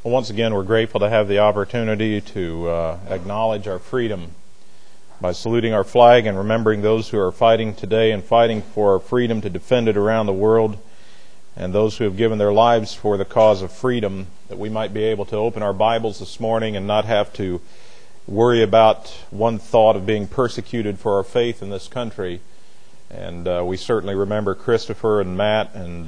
Well, once again, we're grateful to have the opportunity to acknowledge our freedom by saluting our flag and remembering those who are fighting today and fighting for our freedom to defend it around the world, and those who have given their lives for the cause of freedom, that we might be able to open our Bibles this morning and not have to worry about one thought of being persecuted for our faith in this country. And we certainly remember Christopher and Matt and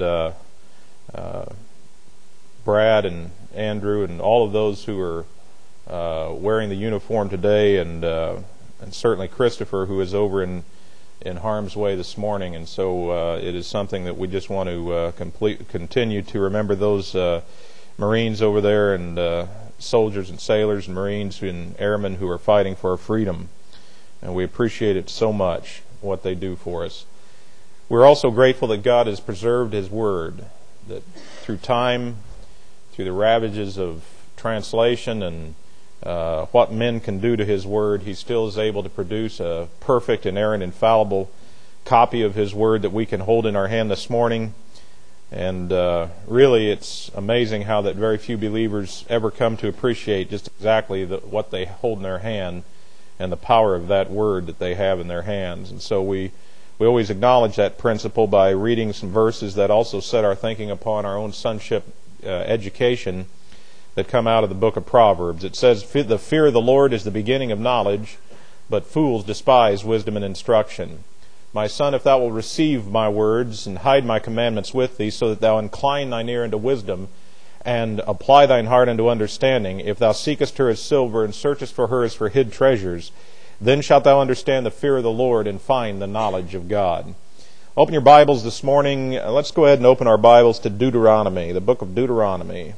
Brad and Andrew and all of those who are wearing the uniform today, and certainly Christopher, who is over in harm's way this morning. And so it is something that we just want to continue to remember those Marines over there, and soldiers and sailors and Marines and airmen who are fighting for our freedom. And we appreciate it so much, what they do for us. We're also grateful that God has preserved His Word, that through time, through the ravages of translation and what men can do to His Word, He still is able to produce a perfect, inerrant, infallible copy of His Word that we can hold in our hand this morning. And really, it's amazing how that very few believers ever come to appreciate just exactly what they hold in their hand and the power of that Word that they have in their hands. And so we always acknowledge that principle by reading some verses that also set our thinking upon our own sonship education that come out of the book of Proverbs. It says, "The fear of the Lord is the beginning of knowledge, but fools despise wisdom and instruction. My son, if thou wilt receive my words and hide my commandments with thee, so that thou incline thine ear unto wisdom and apply thine heart unto understanding, if thou seekest her as silver and searchest for her as for hid treasures, then shalt thou understand the fear of the Lord and find the knowledge of God." Open your Bibles this morning. Let's go ahead and open our Bibles to Deuteronomy, the book of Deuteronomy.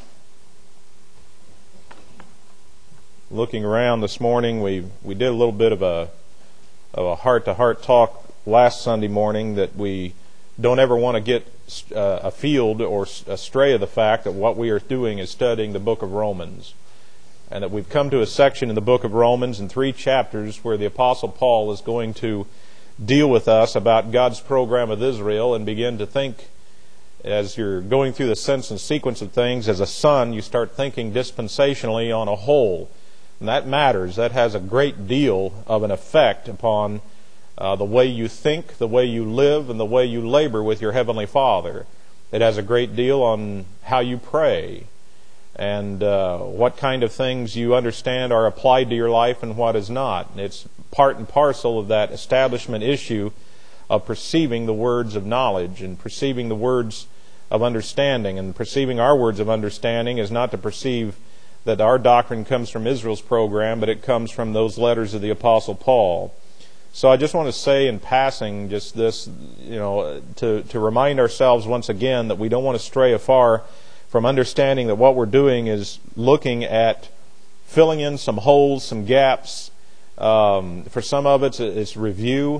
Looking around this morning, we did a little bit of a heart-to-heart talk last Sunday morning, that we don't ever want to get afield or astray of the fact that what we are doing is studying the book of Romans, and that we've come to a section in the book of Romans in 3 chapters where the Apostle Paul is going to deal with us about God's program with Israel, and begin to think, as you're going through the sense and sequence of things, as a son, you start thinking dispensationally on a whole. And that matters. That has a great deal of an effect upon the way you think, the way you live, and the way you labor with your Heavenly Father. It has a great deal on how you pray, and what kind of things you understand are applied to your life and what is not. It's part and parcel of that establishment issue of perceiving the words of knowledge and perceiving the words of understanding. And perceiving our words of understanding is not to perceive that our doctrine comes from Israel's program, but it comes from those letters of the Apostle Paul. So I just want to say in passing just this, to remind ourselves once again that we don't want to stray afar from understanding that what we're doing is looking at filling in some holes, some gaps. For some of it's review,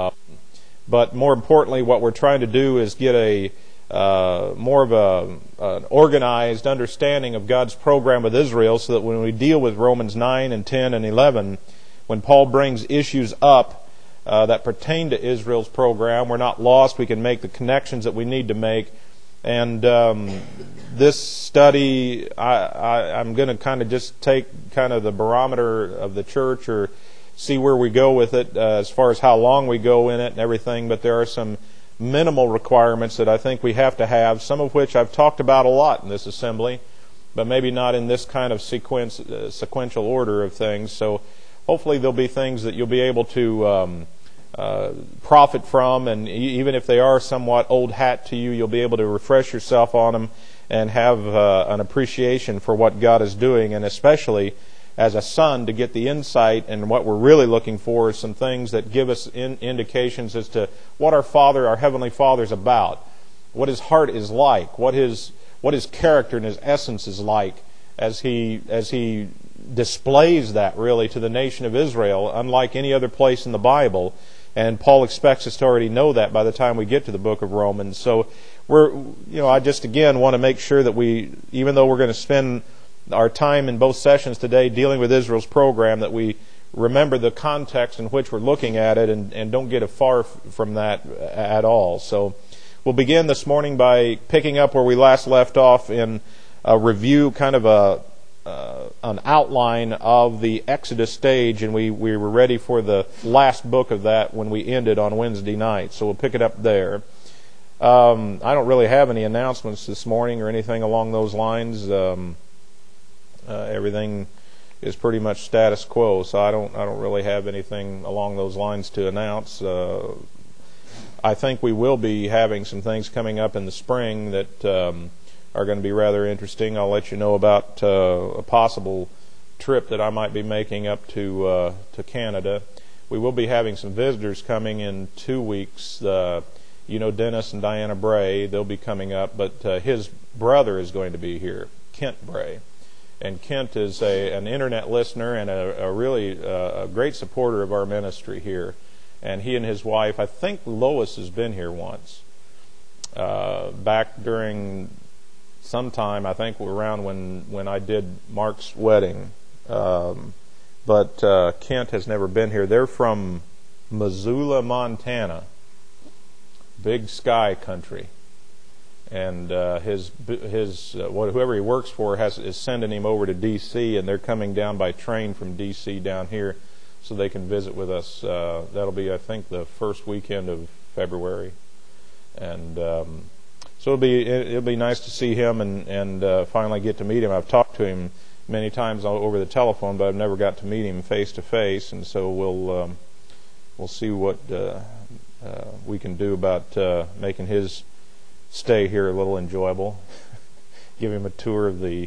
but more importantly, what we're trying to do is get a more of an organized understanding of God's program with Israel, so that when we deal with Romans 9 and 10 and 11, when Paul brings issues up that pertain to Israel's program, we're not lost. We can make the connections that we need to make. And this study, I'm going to kind of just take kind of the barometer of the church, or see where we go with it as far as how long we go in it and everything. But there are some minimal requirements that I think we have to have, some of which I've talked about a lot in this assembly, but maybe not in this kind of sequential order of things. So hopefully there'll be things that you'll be able to profit from, and even if they are somewhat old hat to you, you'll be able to refresh yourself on them and have an appreciation for what God is doing, and especially as a son, to get the insight. And what we're really looking for is some things that give us indications as to what our Heavenly Father is about, what His heart is like, what His character and His essence is like, as He displays that really to the nation of Israel, unlike any other place in the Bible. And Paul expects us to already know that by the time we get to the book of Romans. So I just again want to make sure that we, even though we're going to spend our time in both sessions today dealing with Israel's program, that we remember the context in which we're looking at it, and don't get far from that at all. So we'll begin this morning by picking up where we last left off in a review, kind of an outline of the Exodus stage, and we were ready for the last book of that when we ended on Wednesday night. So we'll pick it up there. I don't really have any announcements this morning or anything along those lines. Everything is pretty much status quo, so I don't really have anything along those lines to announce. I think we will be having some things coming up in the spring that are going to be rather interesting. I'll let you know about a possible trip that I might be making up to Canada. We will be having some visitors coming in 2 weeks. Dennis and Diana Bray, they'll be coming up, but his brother is going to be here, Kent Bray. And Kent is an internet listener and a really great supporter of our ministry here. And he and his wife, I think Lois has been here once, back during sometime, I think around when I did Mark's wedding. But Kent has never been here. They're from Missoula, Montana, Big Sky country. And whoever he works for is sending him over to D.C., and they're coming down by train from D.C. down here so they can visit with us. That'll be, I think, the first weekend of February, and so it'll be nice to see him and finally get to meet him. I've talked to him many times over the telephone, but I've never got to meet him face to face, and so we'll see what we can do about making his stay here a little enjoyable. Give him a tour of the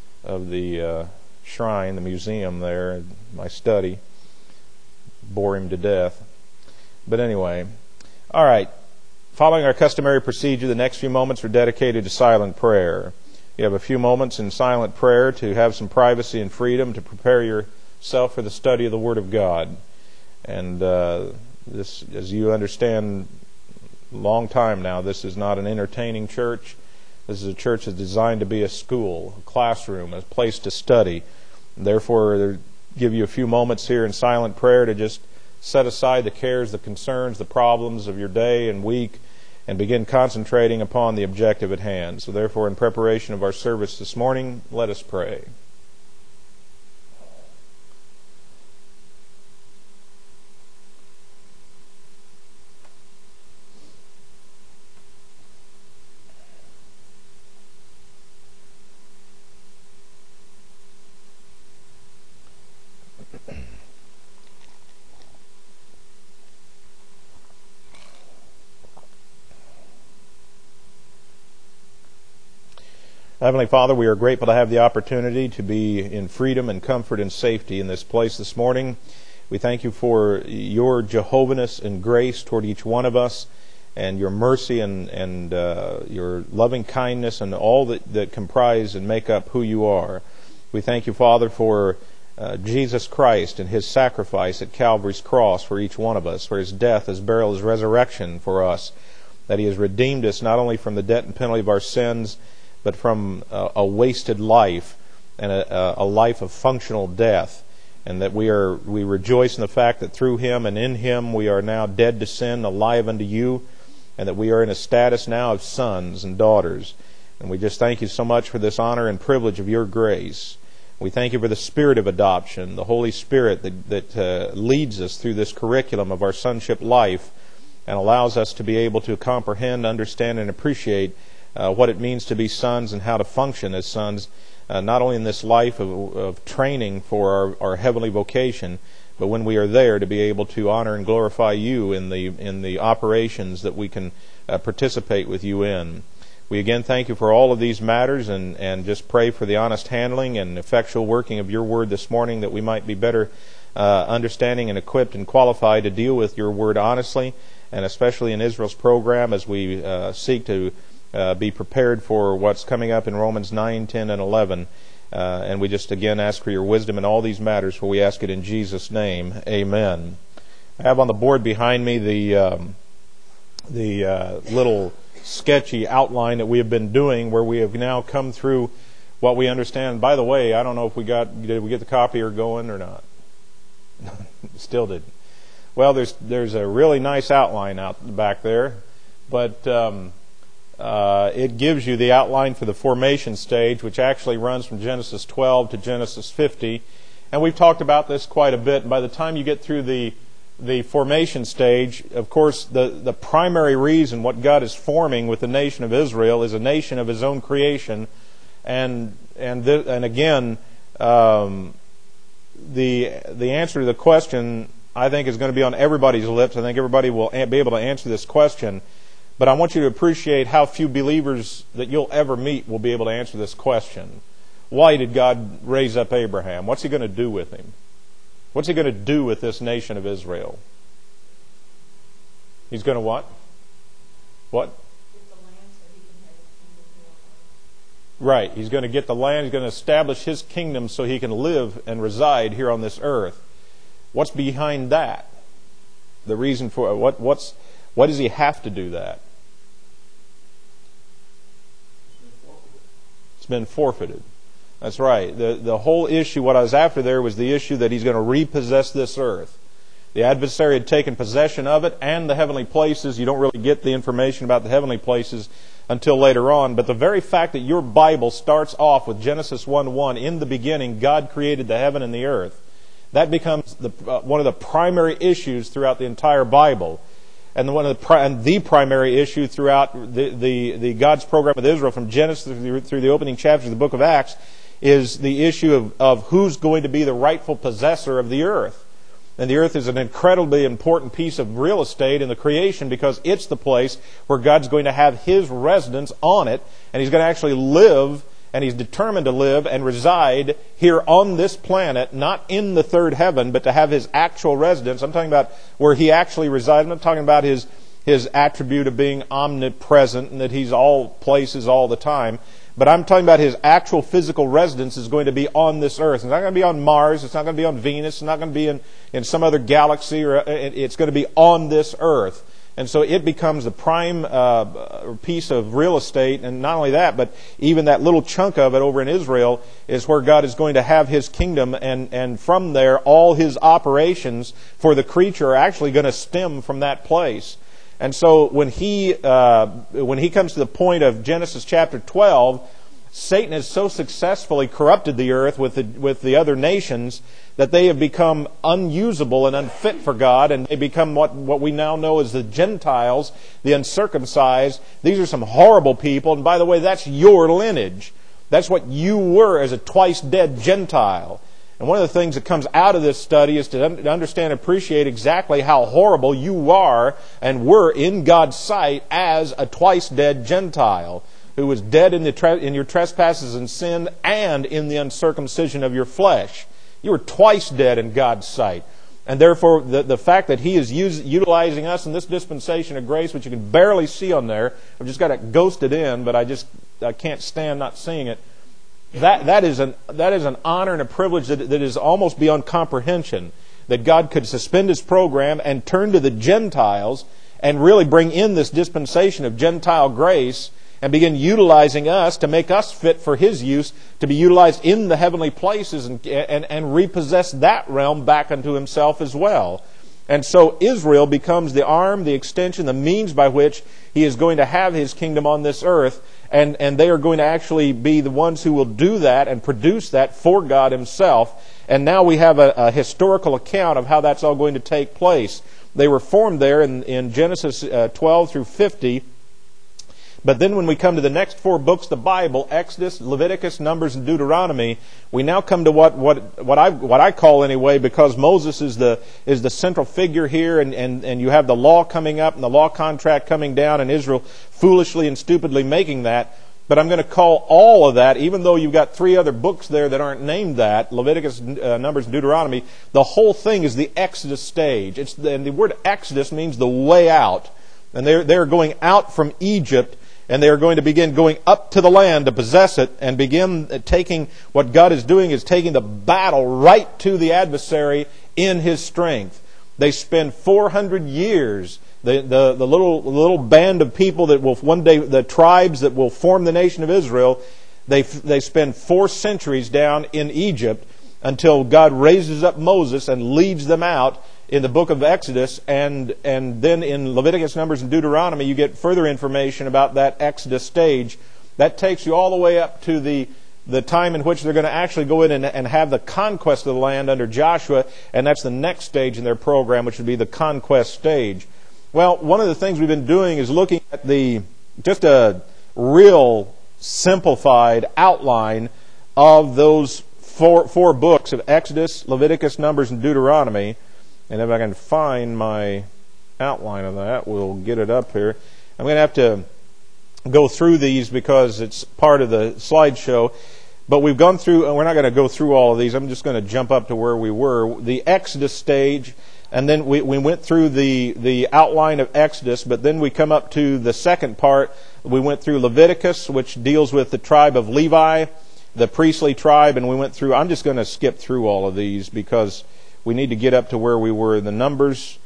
shrine, the museum there, my study. Bore him to death. But anyway, all right. Following our customary procedure, the next few moments are dedicated to silent prayer. You have a few moments in silent prayer to have some privacy and freedom to prepare yourself for the study of the Word of God. And this, as you understand, long time now, this is not an entertaining church. This is a church that's designed to be a school, a classroom, a place to study. Therefore, give you a few moments here in silent prayer to just set aside the cares, the concerns, the problems of your day and week, and begin concentrating upon the objective at hand. So therefore, in preparation of our service this morning, let us pray. Heavenly Father, we are grateful to have the opportunity to be in freedom and comfort and safety in this place this morning. We thank you for your Jehovahness and grace toward each one of us, and your mercy and your loving kindness and all that comprise and make up who you are. We thank you, Father, for Jesus Christ and His sacrifice at Calvary's cross for each one of us, for His death, His burial, His resurrection for us, that He has redeemed us not only from the debt and penalty of our sins, but from a wasted life and a life of functional death, and that we rejoice in the fact that through Him and in Him we are now dead to sin, alive unto you, and that we are in a status now of sons and daughters. And we just thank you so much for this honor and privilege of your grace. We thank you for the Spirit of adoption, the Holy Spirit that leads us through this curriculum of our sonship life and allows us to be able to comprehend, understand, and appreciate what it means to be sons and how to function as sons, not only in this life of training for our heavenly vocation, but when we are there to be able to honor and glorify you in the operations that we can participate with you in. We again thank you for all of these matters and just pray for the honest handling and effectual working of your word this morning, that we might be better understanding and equipped and qualified to deal with your word honestly, and especially in Israel's program as we seek to be prepared for what's coming up in Romans 9, 10, and 11. And we just again ask for your wisdom in all these matters, for we ask it in Jesus' name. Amen. I have on the board behind me the little sketchy outline that we have been doing, where we have now come through what we understand. By the way, I don't know if did we get the copier going or not? Still didn't. Well, there's a really nice outline out back there, but it gives you the outline for the formation stage, which actually runs from Genesis 12 to Genesis 50. And we've talked about this quite a bit. And by the time you get through the formation stage, of course, the primary reason what God is forming with the nation of Israel is a nation of His own creation. And again, the answer to the question, I think, is going to be on everybody's lips. I think everybody will be able to answer this question. But I want you to appreciate how few believers that you'll ever meet will be able to answer this question. Why did God raise up Abraham? What's He going to do with him? What's He going to do with this nation of Israel? He's going to what? What? Right. He's going to get the land. He's going to establish His kingdom so He can live and reside here on this earth. What's behind that? The reason for what does He have to do that? It's been forfeited. That's right. The whole issue, what I was after there, was the issue that He's going to repossess this earth. The adversary had taken possession of it and the heavenly places. You don't really get the information about the heavenly places until later on. But the very fact that your Bible starts off with Genesis 1:1, in the beginning God created the heaven and the earth, that becomes one of the primary issues throughout the entire Bible. And the primary issue throughout the God's program with Israel from Genesis through the opening chapters of the book of Acts is the issue of who's going to be the rightful possessor of the earth. And the earth is an incredibly important piece of real estate in the creation because it's the place where God's going to have His residence on it, and He's going to actually live, and He's determined to live and reside here on this planet, not in the third heaven, but to have His actual residence. I'm talking about where He actually resides. I'm not talking about His attribute of being omnipresent and that He's all places all the time. But I'm talking about His actual physical residence is going to be on this earth. It's not going to be on Mars. It's not going to be on Venus. It's not going to be in some other galaxy. It's going to be on this earth. And so it becomes the prime piece of real estate. And not only that, but even that little chunk of it over in Israel is where God is going to have His kingdom. And from there, all His operations for the creature are actually going to stem from that place. And so when he comes to the point of Genesis chapter 12, Satan has so successfully corrupted the earth with the other nations that they have become unusable and unfit for God, and they become what we now know as the Gentiles, the uncircumcised. These are some horrible people, and by the way, that's your lineage. That's what you were as a twice-dead Gentile. And one of the things that comes out of this study is to understand and appreciate exactly how horrible you are and were in God's sight as a twice-dead Gentile who was dead in your trespasses and sin and in the uncircumcision of your flesh. You were twice dead in God's sight. And therefore, the fact that He is utilizing us in this dispensation of grace, which you can barely see on there, I've just got it ghosted in, but I can't stand not seeing it. That is an honor and a privilege that is almost beyond comprehension, that God could suspend His program and turn to the Gentiles and really bring in this dispensation of Gentile grace and begin utilizing us to make us fit for His use, to be utilized in the heavenly places and repossess that realm back unto Himself as well. And so Israel becomes the arm, the extension, the means by which He is going to have His kingdom on this earth. And they are going to actually be the ones who will do that and produce that for God Himself. And now we have a historical account of how that's all going to take place. They were formed there in Genesis 12 through 50. But then when we come to the next four books of the Bible, Exodus, Leviticus, Numbers, and Deuteronomy, we now come to what I call anyway, because Moses is the central figure here, and you have the law coming up and the law contract coming down, and Israel foolishly and stupidly making that. But I'm going to call all of that, even though you've got three other books there that aren't named that, Leviticus, Numbers, and Deuteronomy, the whole thing is the Exodus stage. And the word Exodus means the way out. And they're going out from Egypt, and they are going to begin going up to the land to possess it and begin taking, what God is doing is taking the battle right to the adversary in his strength. They spend 400 years, the little band of people that will one day, the tribes that will form the nation of Israel, they spend 4 centuries down in Egypt until God raises up Moses and leads them out. in the book of Exodus, and then in Leviticus, Numbers, and Deuteronomy, you get further information about that Exodus stage. That takes you all the way up to the time in which they're going to actually go in and have the conquest of the land under Joshua, and that's the next stage in their program, which would be the conquest stage. Well, one of the things we've been doing is looking at just a real simplified outline of those four books of Exodus, Leviticus, Numbers, and Deuteronomy. And if I can find my outline of that, we'll get it up here. I'm going to have to go through these because it's part of the slideshow. But we've gone through, and we're not going to go through all of these. I'm just going to jump up to where we were. The Exodus stage, and then we went through the outline of Exodus, but then we come up to the second part. We went through Leviticus, which deals with the tribe of Levi, the priestly tribe, and we went through, I'm just going to skip through all of these because we need to get up to where we were in the Numbers.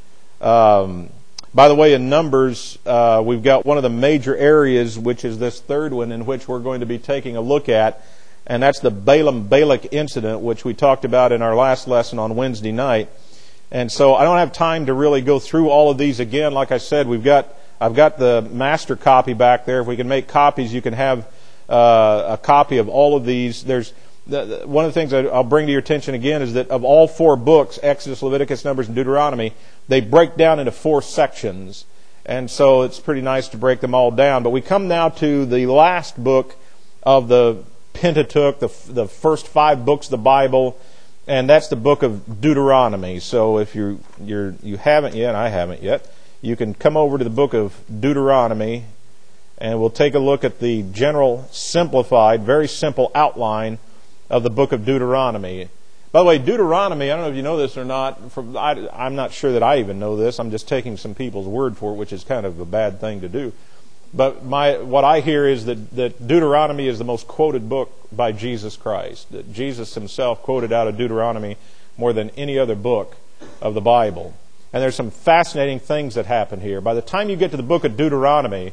By the way, in Numbers, we've got one of the major areas, which is this third one, in which we're going to be taking a look at, and that's the Balaam-Balak incident, which we talked about in our last lesson on Wednesday night. And so I don't have time to really go through all of these again. Like I said, I've got the master copy back there. If we can make copies, you can have a copy of all of these. One of the things I'll bring to your attention again is that of all four books, Exodus, Leviticus, Numbers, and Deuteronomy, they break down into 4 sections. And so it's pretty nice to break them all down. But we come now to the last book of the Pentateuch, the first 5 books of the Bible, and that's the book of Deuteronomy. So if you haven't yet, I haven't yet, you can come over to the book of Deuteronomy, and we'll take a look at the general simplified, very simple outline of the book of Deuteronomy. By the way, Deuteronomy, I don't know if you know this or not. I'm not sure that I even know this. I'm just taking some people's word for it, which is kind of a bad thing to do. But what I hear is that Deuteronomy is the most quoted book by Jesus Christ. That Jesus himself quoted out of Deuteronomy more than any other book of the Bible. And there's some fascinating things that happen here. By the time you get to the book of Deuteronomy,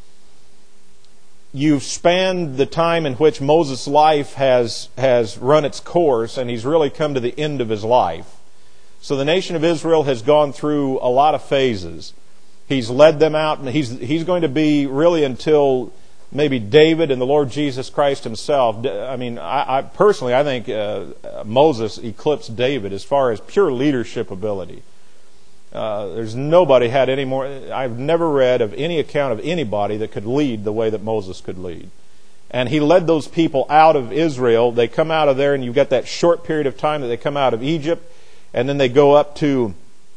you've spanned the time in which Moses' life has run its course, and he's really come to the end of his life. So the nation of Israel has gone through a lot of phases. He's led them out, and he's going to be really until maybe David and the Lord Jesus Christ himself. I mean, I personally think Moses eclipsed David as far as pure leadership ability. There's nobody had any more. I've never read of any account of anybody that could lead the way that Moses could lead. And he led those people out of Israel. They come out of there, and you've got that short period of time that they come out of Egypt, and then they go up to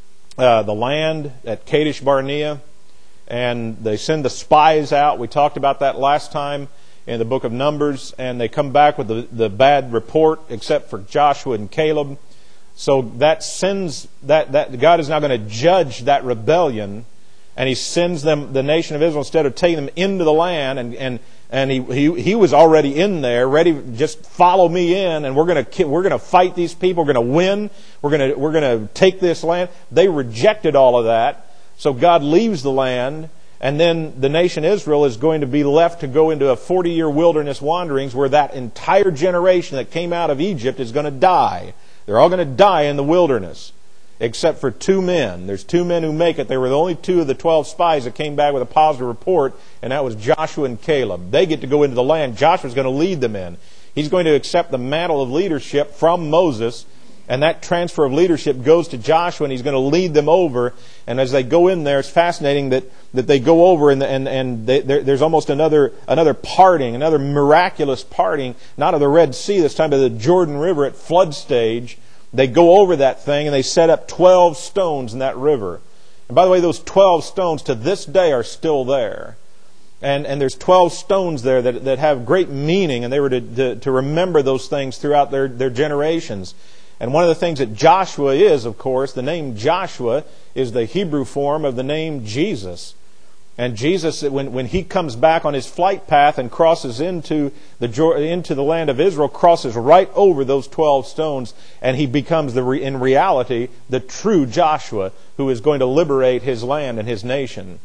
the land at Kadesh Barnea, and they send the spies out. We talked about that last time in the book of Numbers, and they come back with the bad report, except for Joshua and Caleb. So that sends that God is now going to judge that rebellion, and He sends them, the nation of Israel, instead of taking them into the land, and he was already in there, ready. Just follow me in, and we're going to fight these people. We're going to win. We're going to take this land. They rejected all of that, so God leaves the land, and then the nation Israel is going to be left to go into a 40-year wilderness wanderings, where that entire generation that came out of Egypt is going to die. They're all going to die in the wilderness, except for 2 men. There's 2 men who make it. They were the only 2 of the 12 spies that came back with a positive report, and that was Joshua and Caleb. They get to go into the land Joshua's going to lead them in. He's going to accept the mantle of leadership from Moses, and that transfer of leadership goes to Joshua, and he's going to lead them over. And as they go in there, it's fascinating that they go over, and there's almost another parting, another miraculous parting, not of the Red Sea this time, but the Jordan River at flood stage. They go over that thing, and they set up 12 stones in that river. And by the way, those 12 stones to this day are still there. And there's 12 stones there that have great meaning, and they were to remember those things throughout their generations. And one of the things that Joshua is, of course, the name Joshua is the Hebrew form of the name Jesus. And Jesus, when He comes back on His flight path and crosses into the land of Israel, crosses right over those 12 stones, and He becomes, in reality, the true Joshua who is going to liberate His land and His nation.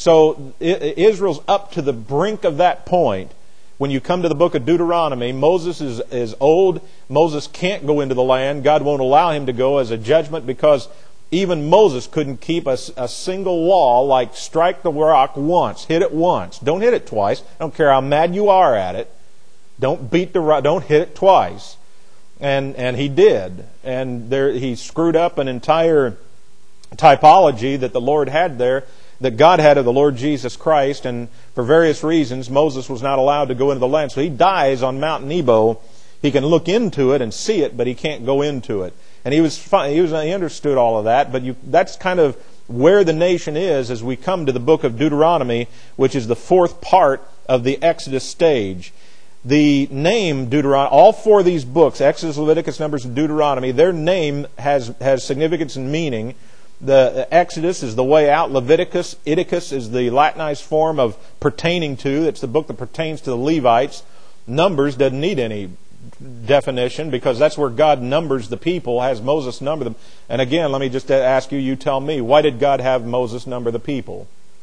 So Israel's up to the brink of that point. When you come to the book of Deuteronomy, Moses is old. Moses can't go into the land. God won't allow him to go as a judgment because Even Moses couldn't keep a single law like strike the rock once, hit it once. Don't hit it twice. I don't care how mad you are at it. Don't beat the rock. Don't hit it twice. And he did. And he screwed up an entire typology that the Lord had there, that God had of the Lord Jesus Christ. And for various reasons, Moses was not allowed to go into the land. So he dies on Mount Nebo. He can look into it and see it, but he can't go into it. And he understood all of that, but that's kind of where the nation is as we come to the book of Deuteronomy, which is the fourth part of the Exodus stage. The name Deuteronomy, all four of these books, Exodus, Leviticus, Numbers, and Deuteronomy, their name has significance and meaning. The Exodus is the way out. Leviticus, Iticus, is the Latinized form of pertaining to. It's the book that pertains to the Levites. Numbers doesn't need any definition because that's where God numbers the people, has Moses number them. And again, let me just ask you tell me, why did God have Moses number the people?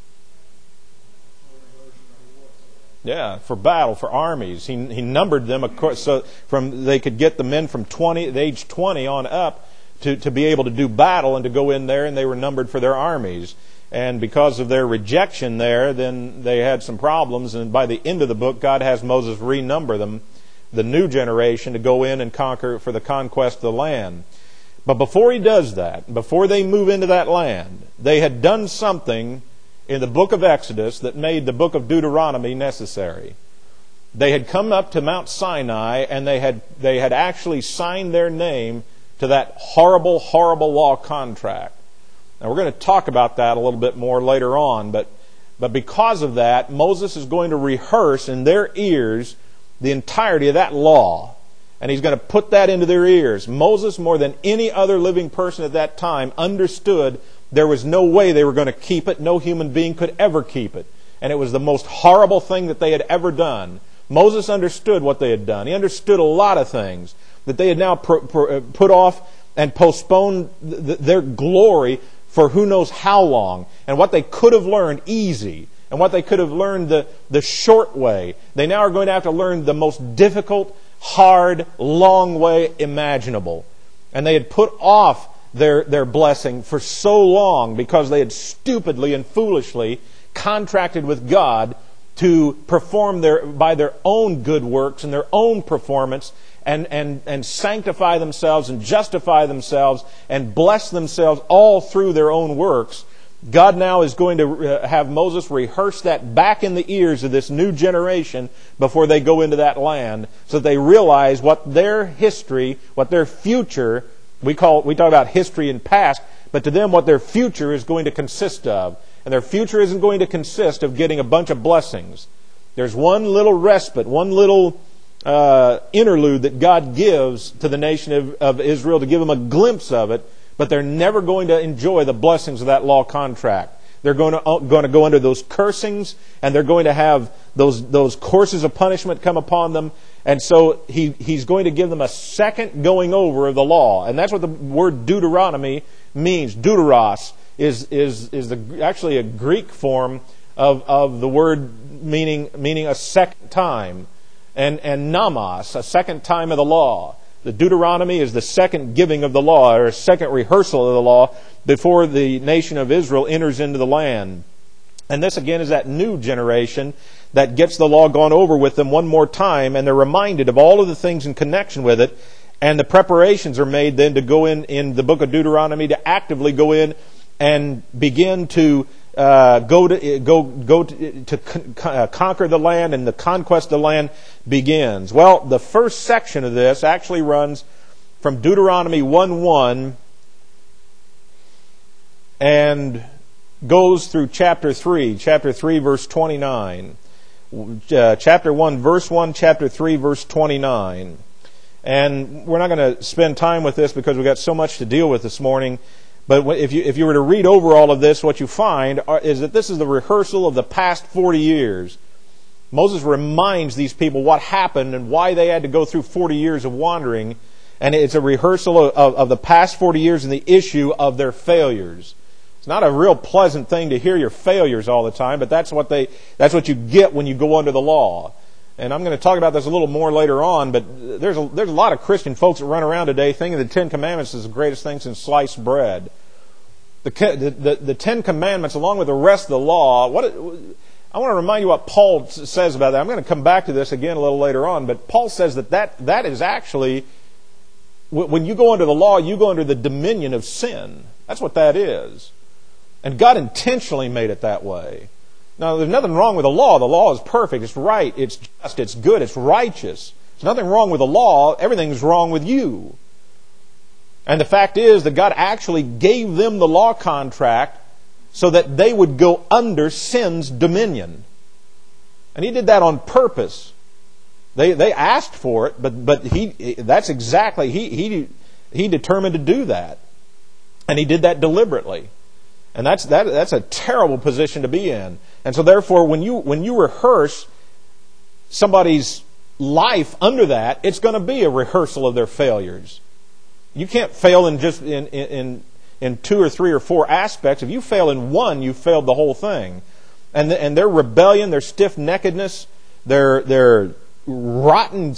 Yeah, for battle, for armies. He numbered them so they could get the men from age 20 on up to be able to do battle and to go in there, and they were numbered for their armies. And because of their rejection there, then they had some problems, and by the end of the book, God has Moses renumber them, the new generation, to go in and conquer for the conquest of the land. But before he does that, before they move into that land, they had done something in the book of Exodus that made the book of Deuteronomy necessary. They had come up to Mount Sinai, and they had actually signed their name to that horrible, horrible law contract. Now we're going to talk about that a little bit more later on, but because of that, Moses is going to rehearse in their ears the entirety of that law. And he's going to put that into their ears. Moses, more than any other living person at that time, understood there was no way they were going to keep it. No human being could ever keep it. And it was the most horrible thing that they had ever done. Moses understood what they had done. He understood a lot of things that they had now put off and postponed their glory for who knows how long. And what they could have learned easy, and what they could have learned the short way, they now are going to have to learn the most difficult, hard, long way imaginable. And they had put off their blessing for so long because they had stupidly and foolishly contracted with God to perform by their own good works and their own performance and sanctify themselves and justify themselves and bless themselves all through their own works. God now is going to have Moses rehearse that back in the ears of this new generation before they go into that land, so that they realize what their history, what their future, we talk about history and past, but to them what their future is going to consist of. And their future isn't going to consist of getting a bunch of blessings. There's one little respite, one little interlude that God gives to the nation of Israel to give them a glimpse of it, but they're never going to enjoy the blessings of that law contract. They're going to go under those cursings, and they're going to have those courses of punishment come upon them. And so he's going to give them a second going over of the law. And that's what the word Deuteronomy means. Deuteros is actually a Greek form of the word meaning a second time. And nomos, a second time of the law. The Deuteronomy is the second giving of the law, or a second rehearsal of the law before the nation of Israel enters into the land. And this again is that new generation that gets the law gone over with them one more time, and they're reminded of all of the things in connection with it, and the preparations are made then to go in the book of Deuteronomy to actively go in and begin to conquer the land, and the conquest of the land begins. Well, the first section of this actually runs from Deuteronomy 1:1 and goes through chapter 3 verse 29. Chapter 1 verse 1, chapter 3 verse 29. And we're not going to spend time with this because we've got so much to deal with this morning. But if you were to read over all of this, what you find is that this is the rehearsal of the past 40 years. Moses reminds these people what happened and why they had to go through 40 years of wandering. And it's a rehearsal of the past 40 years and the issue of their failures. It's not a real pleasant thing to hear your failures all the time, but that's what you get when you go under the law. And I'm going to talk about this a little more later on, but there's a lot of Christian folks that run around today thinking the Ten Commandments is the greatest thing since sliced bread. the Ten Commandments, along with the rest of the law, I want to remind you what Paul says about that. I'm going to come back to this again a little later on, but Paul says that is actually, when you go under the law, you go under the dominion of sin. That's what that is. And God intentionally made it that way. Now, there's nothing wrong with the law. The law is perfect. It's right. It's just. It's good. It's righteous. There's nothing wrong with the law. Everything's wrong with you. And the fact is that God actually gave them the law contract so that they would go under sin's dominion. And He did that on purpose. They asked for it, but that's exactly, He determined to do that. And He did that deliberately. And that's a terrible position to be in. And so therefore, when you rehearse somebody's life under that, it's going to be a rehearsal of their failures. You can't fail in just in 2 or 3 or 4 aspects. If you fail in one, you failed the whole thing. And their rebellion, their stiff-neckedness, their rotten,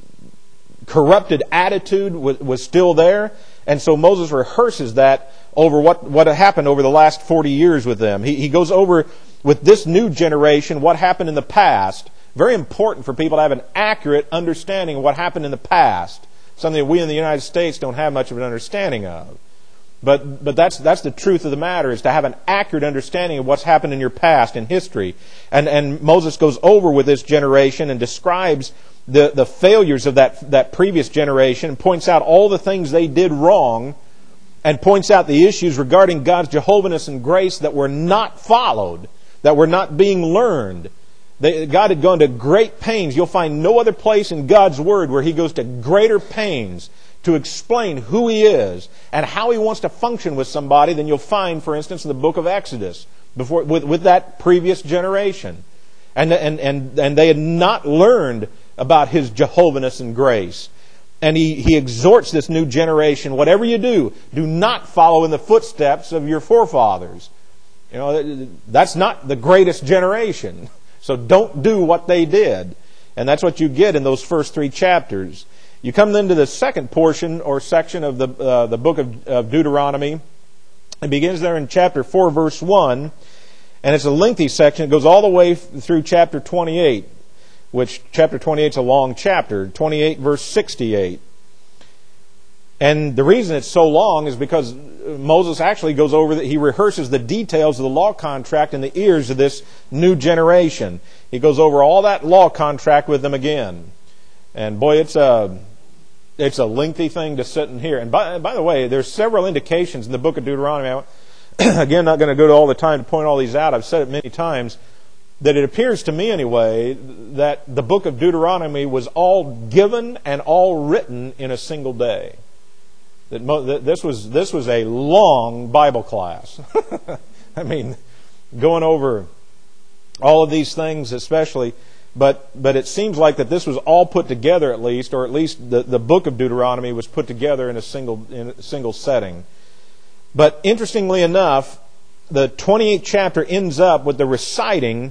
corrupted attitude was still there. And so Moses rehearses that over what happened over the last 40 years with them. He goes over with this new generation what happened in the past. Very important for people to have an accurate understanding of what happened in the past. Something that we in the United States don't have much of an understanding of. But that's the truth of the matter, is to have an accurate understanding of what's happened in your past, in history. And Moses goes over with this generation and describes the failures of that previous generation, and points out all the things they did wrong, and points out the issues regarding God's Jehovahness and grace that were not followed, that were not being learned. God had gone to great pains. You'll find no other place in God's Word where He goes to greater pains to explain who He is and how He wants to function with somebody than you'll find, for instance, in the book of Exodus with that previous generation. And they had not learned about His Jehovahness and grace. And He exhorts this new generation, whatever you do not follow in the footsteps of your forefathers. You know, that's not the greatest generation. So don't do what they did. And that's what you get in those first 3 chapters. You come then to the second portion or section of the book of Deuteronomy. It begins there in chapter 4, verse 1. And it's a lengthy section. It goes all the way through chapter 28, which chapter 28 is a long chapter. 28, verse 68. And the reason it's so long is because Moses actually goes over he rehearses the details of the law contract in the ears of this new generation. He goes over all that law contract with them again. And boy, it's a lengthy thing to sit and hear. And by the way, there's several indications in the book of Deuteronomy. Again, not going to go to all the time to point all these out. I've said it many times. That it appears to me anyway that the book of Deuteronomy was all given and all written in a single day. That this was a long Bible class. I mean, going over all of these things especially, but it seems like that this was all put together at least the book of Deuteronomy was put together in a single setting. But interestingly enough, the 28th chapter ends up with the reciting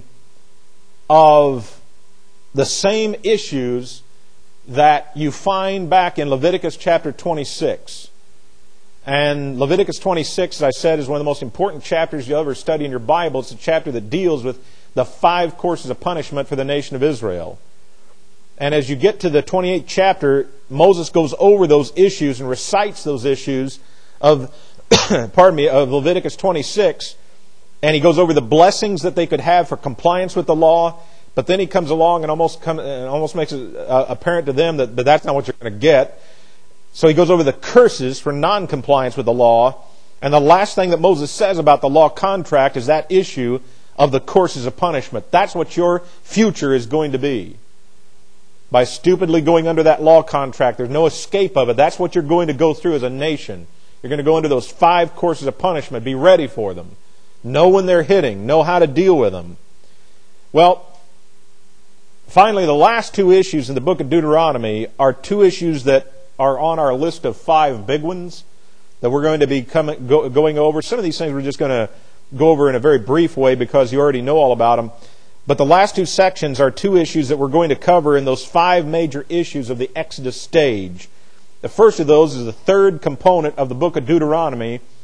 of the same issues that you find back in Leviticus chapter 26. And Leviticus 26, as I said, is one of the most important chapters you'll ever study in your Bible. It's a chapter that deals with the 5 courses of punishment for the nation of Israel. And as you get to the 28th chapter, Moses goes over those issues and recites those issues of Leviticus 26. And he goes over the blessings that they could have for compliance with the law. But then he comes along and almost makes it apparent to them that that's not what you're going to get. So he goes over the curses for non-compliance with the law. And the last thing that Moses says about the law contract is that issue of the courses of punishment. That's what your future is going to be. By stupidly going under that law contract, there's no escape of it. That's what you're going to go through as a nation. You're going to go into those 5 courses of punishment. Be ready for them. Know when they're hitting. Know how to deal with them. Well, finally, the last 2 issues in the book of Deuteronomy are 2 issues that are on our list of 5 big ones that we're going to be going over. Some of these things we're just going to go over in a very brief way because you already know all about them. But the last 2 sections are 2 issues that we're going to cover in those 5 major issues of the Exodus stage. The first of those is the 3rd component of the book of Deuteronomy,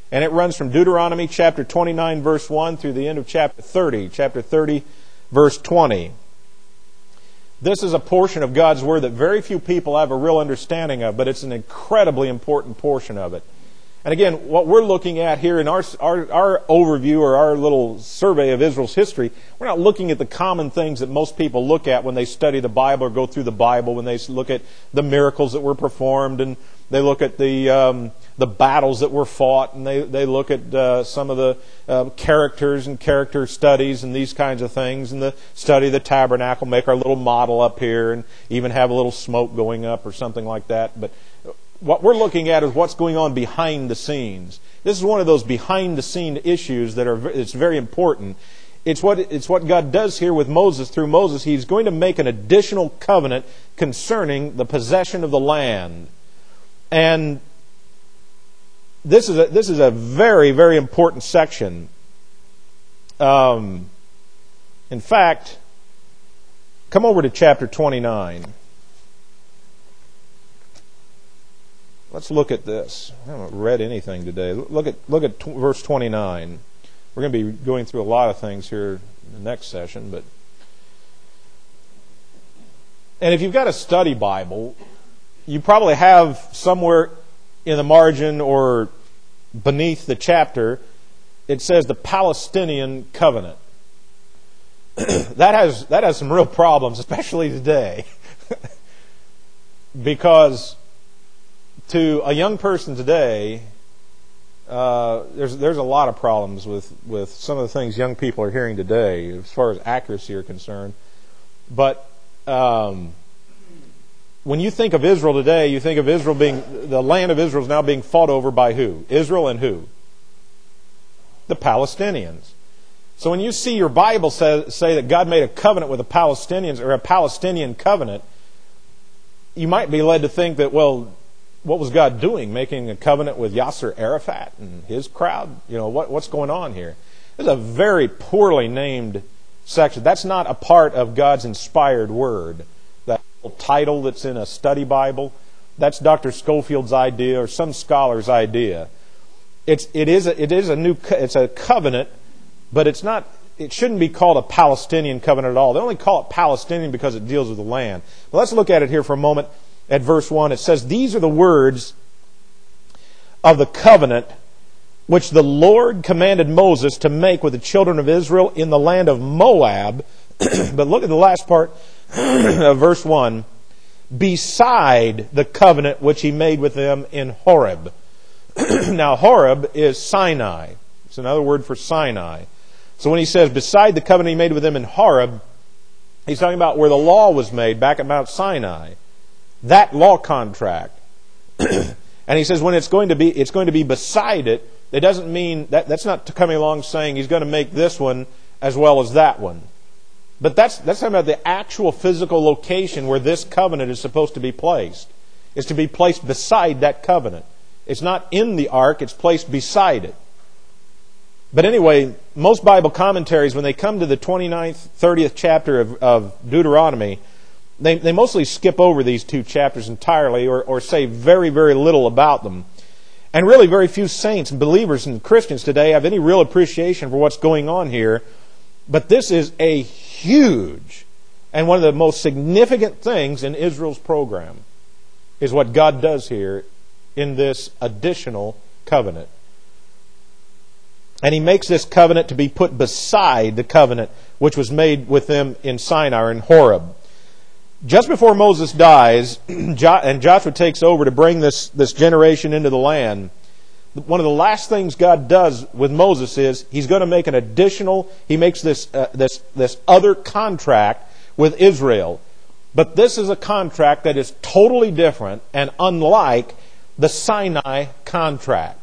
And it runs from Deuteronomy chapter 29, verse 1 through the end of chapter 30, verse 20. This is a portion of God's Word that very few people have a real understanding of, but it's an incredibly important portion of it. And again, what we're looking at here in our overview or our little survey of Israel's history, we're not looking at the common things that most people look at when they study the Bible or go through the Bible, when they look at the miracles that were performed, and they look at the battles that were fought, and they look at some of the characters and character studies and these kinds of things, and the study of the tabernacle, make our little model up here, and even have a little smoke going up or something like that. But what we're looking at is what's going on behind the scenes. This is one of those behind-the-scene issues it's very important. It's what God does here with Moses. Through Moses, He's going to make an additional covenant concerning the possession of the land. And this is a very, very important section. In fact, come over to chapter 29. Let's look at this. I haven't read anything today. Look at verse 29. We're going to be going through a lot of things here in the next session, and if you've got a study Bible, you probably have somewhere in the margin or beneath the chapter, it says the Palestinian covenant. That has some real problems, especially today, because to a young person today, there's a lot of problems with some of the things young people are hearing today as far as accuracy are concerned. But when you think of Israel today, you think of Israel the land of Israel is now being fought over by who? Israel and who? The Palestinians. So when you see your Bible say that God made a covenant with the Palestinians, or a Palestinian covenant, you might be led to think that, well, what was God doing? Making a covenant with Yasser Arafat and his crowd? What's going on here? This is a very poorly named section. That's not a part of God's inspired word. That title that's in a study Bible, that's Dr. Scofield's idea or some scholar's idea. It's a covenant, but it shouldn't be called a Palestinian covenant at all. They only call it Palestinian because it deals with the land. But let's look at it here for a moment. At verse 1, it says, "These are the words of the covenant which the Lord commanded Moses to make with the children of Israel in the land of Moab." But look at the last part of verse 1. "Beside the covenant which He made with them in Horeb." Now, Horeb is Sinai. It's another word for Sinai. So when He says, "beside the covenant He made with them in Horeb," He's talking about where the law was made back at Mount Sinai. That law contract. And He says when it's going to be beside it. It doesn't mean that's not coming along saying He's going to make this one as well as that one. But that's talking about the actual physical location where this covenant is supposed to be placed. It's to be placed beside that covenant. It's not in the ark, it's placed beside it. But anyway, most Bible commentaries, when they come to the 29th, 30th chapter of Deuteronomy, They mostly skip over these two chapters entirely or say very, very little about them. And really very few saints and believers and Christians today have any real appreciation for what's going on here. But this is a huge and one of the most significant things in Israel's program is what God does here in this additional covenant. And He makes this covenant to be put beside the covenant which was made with them in Sinai or in Horeb. Just before Moses dies, and Joshua takes over to bring this generation into the land, one of the last things God does with Moses is He's going to make He makes this other contract with Israel. But this is a contract that is totally different and unlike the Sinai contract.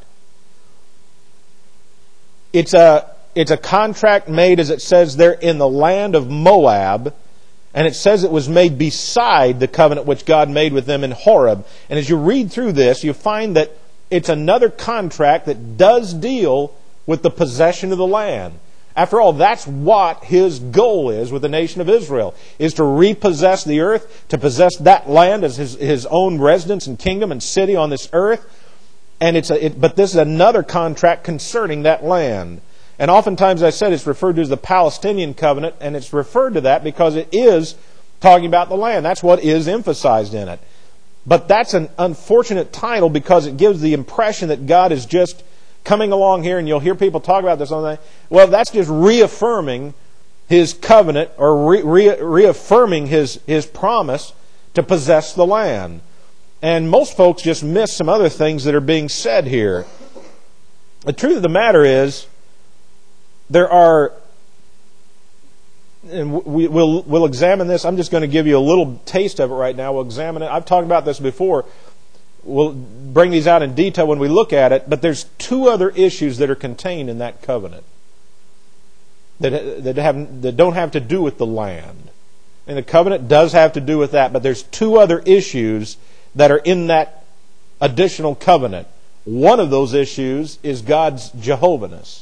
It's a contract made, as it says there, in the land of Moab. And it says it was made beside the covenant which God made with them in Horeb. And as you read through this, you find that it's another contract that does deal with the possession of the land. After all, that's what His goal is with the nation of Israel, is to repossess the earth, to possess that land as His own residence and kingdom and city on this earth. And but this is another contract concerning that land. And oftentimes, I said, it's referred to as the Palestinian covenant, and it's referred to that because it is talking about the land. That's what is emphasized in it. But that's an unfortunate title because it gives the impression that God is just coming along here, and you'll hear people talk about this on the... Well, that's just reaffirming His covenant, or reaffirming His promise to possess the land. And most folks just miss some other things that are being said here. The truth of the matter is, there are, and we'll examine this. I'm just going to give you a little taste of it right now. We'll examine it. I've talked about this before. We'll bring these out in detail when we look at it. But there's two other issues that are contained in that covenant that don't have to do with the land. And the covenant does have to do with that. But there's two other issues that are in that additional covenant. One of those issues is God's Jehovahness.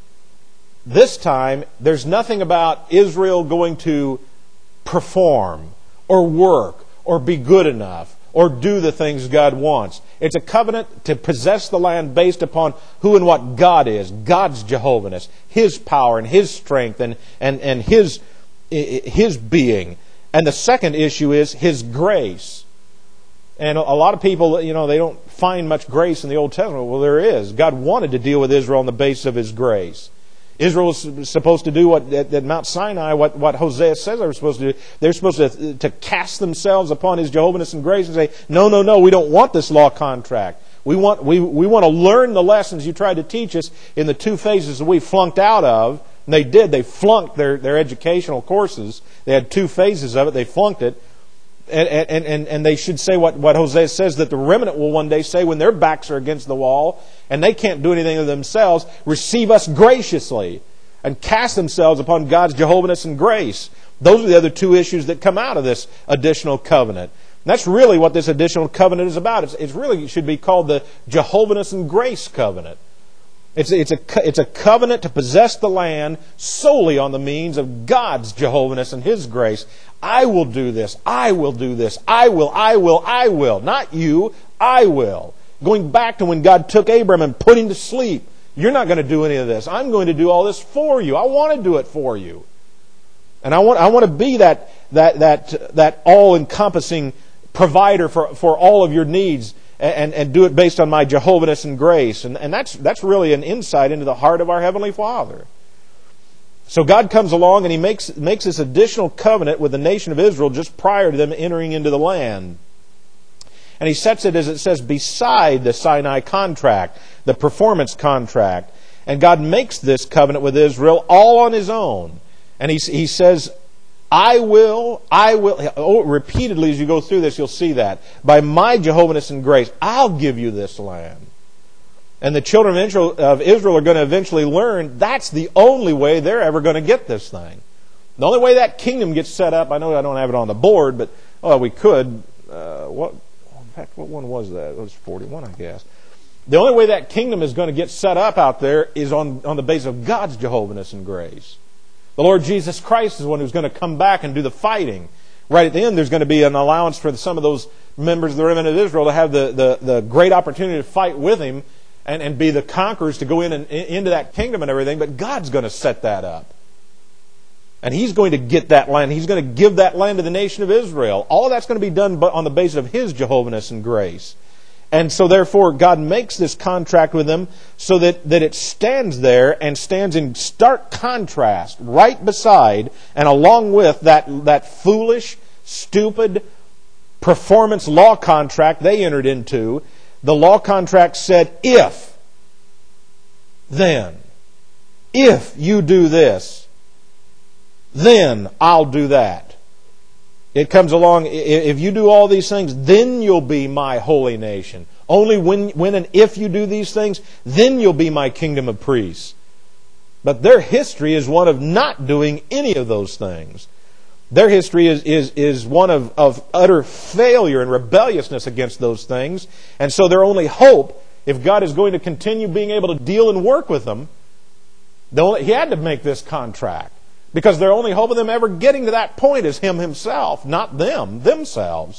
This time, there's nothing about Israel going to perform or work or be good enough or do the things God wants. It's a covenant to possess the land based upon who and what God is, God's Jehovahness, His power and His strength and His being. And the second issue is His grace. And a lot of people, they don't find much grace in the Old Testament. Well, there is. God wanted to deal with Israel on the basis of His grace. Israel was supposed to do at Mount Sinai what Hosea says they were supposed to do. They're supposed to cast themselves upon His Jehovahness and grace and say, no, we don't want this law contract. We want to learn the lessons you tried to teach us in the two phases that we flunked out of. And they did. They flunked their educational courses. They had two phases of it. They flunked it. And they should say what Hosea says, that the remnant will one day say when their backs are against the wall and they can't do anything of themselves, receive us graciously and cast themselves upon God's Jehovahness and grace. Those are the other two issues that come out of this additional covenant. And that's really what this additional covenant is about. It should be called the Jehovahness and grace covenant. It's a covenant to possess the land solely on the means of God's Jehovahness and His grace. I will do this. I will do this. I will. Not you. I will. Going back to when God took Abram and put him to sleep. You're not going to do any of this. I'm going to do all this for you. I want to do it for you. And I want to be that all-encompassing provider for all of your needs. And do it based on my Jehovahness and grace. And that's really an insight into the heart of our Heavenly Father. So God comes along and He makes this additional covenant with the nation of Israel just prior to them entering into the land. And He sets it, as it says, beside the Sinai contract, the performance contract. And God makes this covenant with Israel all on His own. And He says, I will, repeatedly as you go through this, you'll see that. By my Jehovahness and grace, I'll give you this land. And the children of Israel are going to eventually learn that's the only way they're ever going to get this thing. The only way that kingdom gets set up, I know I don't have it on the board, but we could. In fact, what one was that? It was 41, I guess. The only way that kingdom is going to get set up out there is on the basis of God's Jehovahness and grace. The Lord Jesus Christ is the one who's going to come back and do the fighting. Right at the end, there's going to be an allowance for some of those members of the remnant of Israel to have the great opportunity to fight with Him and be the conquerors to go into that kingdom and everything. But God's going to set that up. And He's going to get that land. He's going to give that land to the nation of Israel. All of that's going to be done on the basis of His Jehovahness and grace. And so therefore God makes this contract with them so that it stands there and stands in stark contrast right beside and along with that foolish, stupid performance law contract they entered into. The law contract said, if you do this, then I'll do that. It comes along, if you do all these things, then you'll be my holy nation. Only when and if you do these things, then you'll be my kingdom of priests. But their history is one of not doing any of those things. Their history is one of utter failure and rebelliousness against those things. And so their only hope, if God is going to continue being able to deal and work with them, He had to make this contract. Because their only hope of them ever getting to that point is Him Himself, not themselves.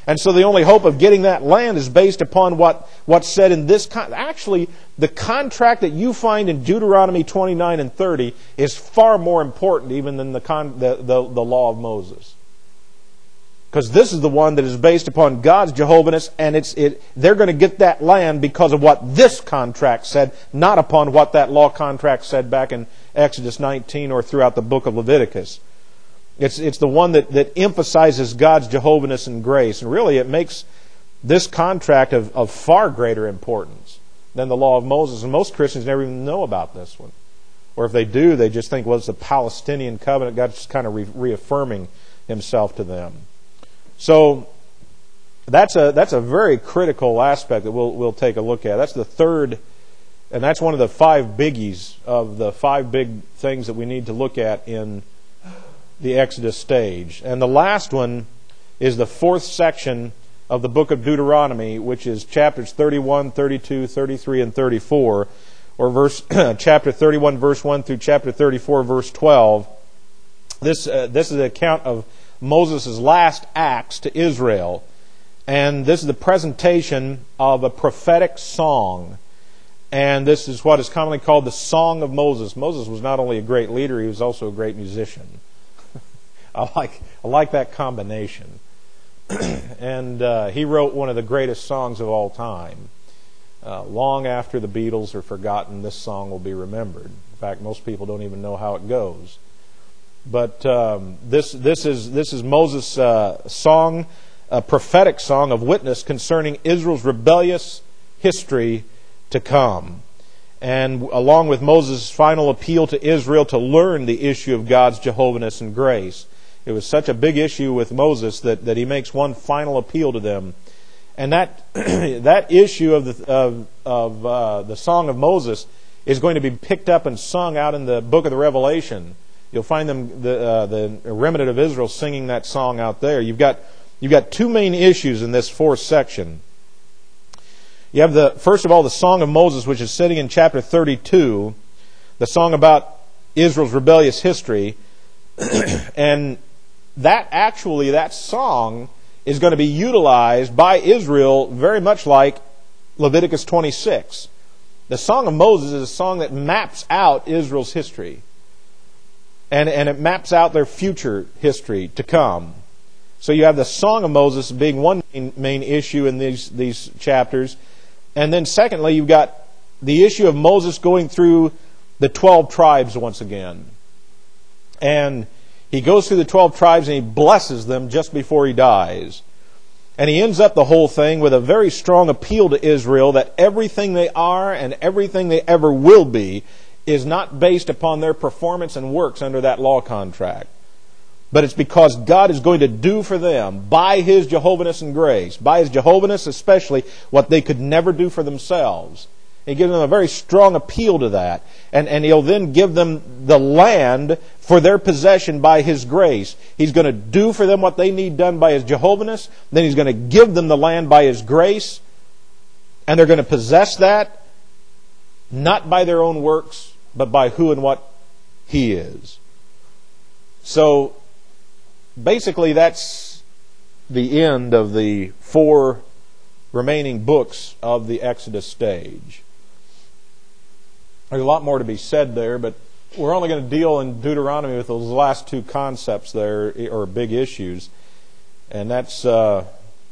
And so the only hope of getting that land is based upon what's said in this. Actually, the contract that you find in Deuteronomy 29 and 30 is far more important even than the law of Moses. Because this is the one that is based upon God's Jehovah's, and they're going to get that land because of what this contract said, not upon what that law contract said back in Exodus 19 or throughout the book of Leviticus. It's the one that emphasizes God's Jehovah's and grace. And really it makes this contract of far greater importance than the law of Moses. And most Christians never even know about this one. Or if they do, they just think, well, it's the Palestinian covenant. God's just kind of reaffirming Himself to them. So that's a very critical aspect that we'll take a look at. That's the third, and that's one of the 5 biggies of the 5 big things that we need to look at in the Exodus stage. And the last one is the 4th section of the book of Deuteronomy, which is chapters 31, 32, 33, and 34, or chapter 31, verse 1 through chapter 34, verse 12. This is an account of Moses' last acts to Israel. And this is the presentation of a prophetic song. And this is what is commonly called the Song of Moses. Moses was not only a great leader, he was also a great musician. I like that combination. And he wrote one of the greatest songs of all time. Long after the Beatles are forgotten, this song will be remembered. In fact, most people don't even know how it goes. But this is Moses' song, a prophetic song of witness concerning Israel's rebellious history to come. And along with Moses' final appeal to Israel to learn the issue of God's Jehovah's and grace. It was such a big issue with Moses that he makes one final appeal to them. And that issue of the Song of Moses is going to be picked up and sung out in the book of the Revelation. You'll find the remnant of Israel singing that song out there. You've got 2 main issues in this 4th section. You have first of all the Song of Moses, which is sitting in chapter 32, the song about Israel's rebellious history, and that song is going to be utilized by Israel very much like Leviticus 26. The Song of Moses is a song that maps out Israel's history. And it maps out their future history to come. So you have the Song of Moses being one main issue in these chapters. And then secondly, you've got the issue of Moses going through the 12 tribes once again. And he goes through the 12 tribes and he blesses them just before he dies. And he ends up the whole thing with a very strong appeal to Israel that everything they are and everything they ever will be is not based upon their performance and works under that law contract. But it's because God is going to do for them, by His Jehovah's and grace, by His Jehovah's especially, what they could never do for themselves. He gives them a very strong appeal to that. And He'll then give them the land for their possession by His grace. He's going to do for them what they need done by His Jehovah's. Then He's going to give them the land by His grace. And they're going to possess that, not by their own works, but by who and what He is. So, basically that's the end of the 4 remaining books of the Exodus stage. There's a lot more to be said there, but we're only going to deal in Deuteronomy with those last 2 concepts there, or big issues. And that's, like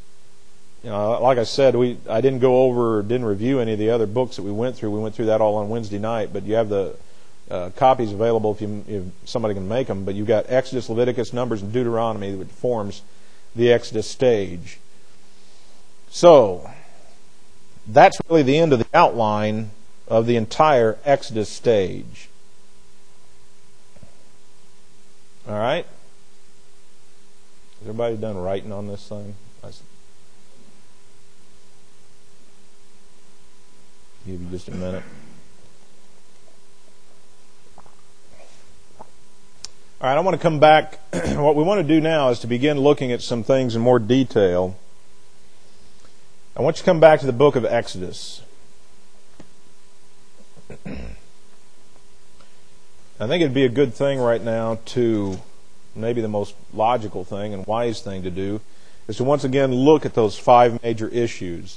I said, I didn't go over or didn't review any of the other books that we went through. We went through that all on Wednesday night, but you have the copies available if somebody can make them. But you've got Exodus, Leviticus, Numbers, and Deuteronomy, which forms the Exodus stage. So, that's really the end of the outline of the entire Exodus stage. All right? Has everybody done writing on this thing? Give you just a minute. All right, I want to come back. What we want to do now is to begin looking at some things in more detail. I want you to come back to the book of Exodus. I think it'd be a good thing right now to, maybe the most logical thing and wise thing to do, is to once again look at those 5 major issues.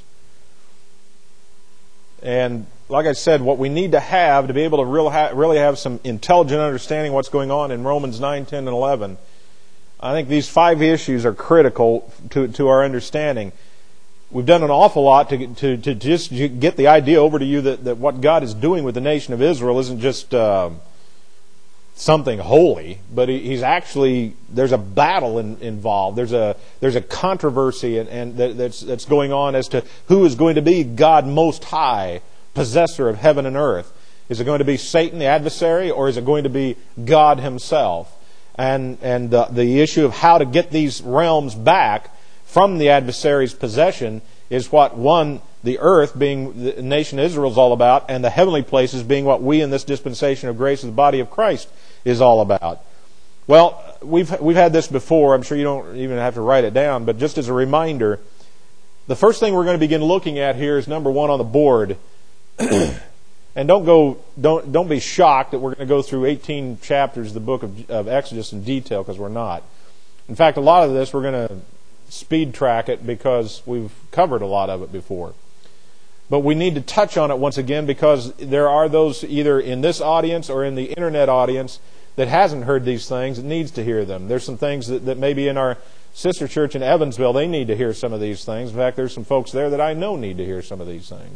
And like I said, what we need to have to be able to really have some intelligent understanding of what's going on in Romans 9, 10, and 11, I think these 5 issues are critical to our understanding. We've done an awful lot to just get the idea over to you that what God is doing with the nation of Israel isn't just something holy, but He's actually, there's a battle involved. There's a controversy and that's going on as to who is going to be God Most High, possessor of heaven and earth. Is it going to be Satan, the adversary, or is it going to be God Himself? And the issue of how to get these realms back from the adversary's possession is what, one, the earth being the nation of Israel is all about, and the heavenly places being what we in this dispensation of grace of the body of Christ is all about. Well, we've had this before. I'm sure you don't even have to write it down, but just as a reminder, the first thing we're going to begin looking at here is number 1 on the board. And don't be shocked that we're going to go through 18 chapters of the book of Exodus in detail, because we're not. In fact, a lot of this we're going to speed track it because we've covered a lot of it before. But we need to touch on it once again because there are those either in this audience or in the internet audience that hasn't heard these things and needs to hear them. There's some things that maybe in our sister church in Evansville, they need to hear some of these things. In fact, there's some folks there that I know need to hear some of these things.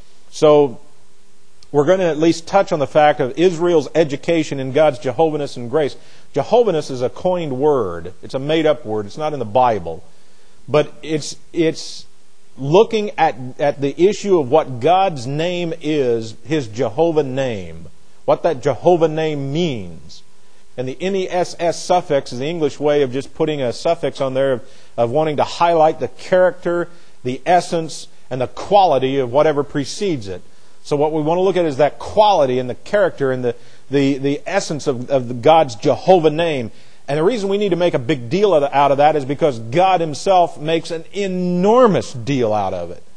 So we're going to at least touch on the fact of Israel's education in God's Jehovahness and grace. Jehovahness is a coined word. It's a made-up word. It's not in the Bible. But it's looking at the issue of what God's name is, His Jehovah name, what that Jehovah name means. And the NESS suffix is the English way of just putting a suffix on there of wanting to highlight the character, the essence, and the quality of whatever precedes it. So what we want to look at is that quality and the character and the essence of God's Jehovah name. And the reason we need to make a big deal out of that is because God Himself makes an enormous deal out of it.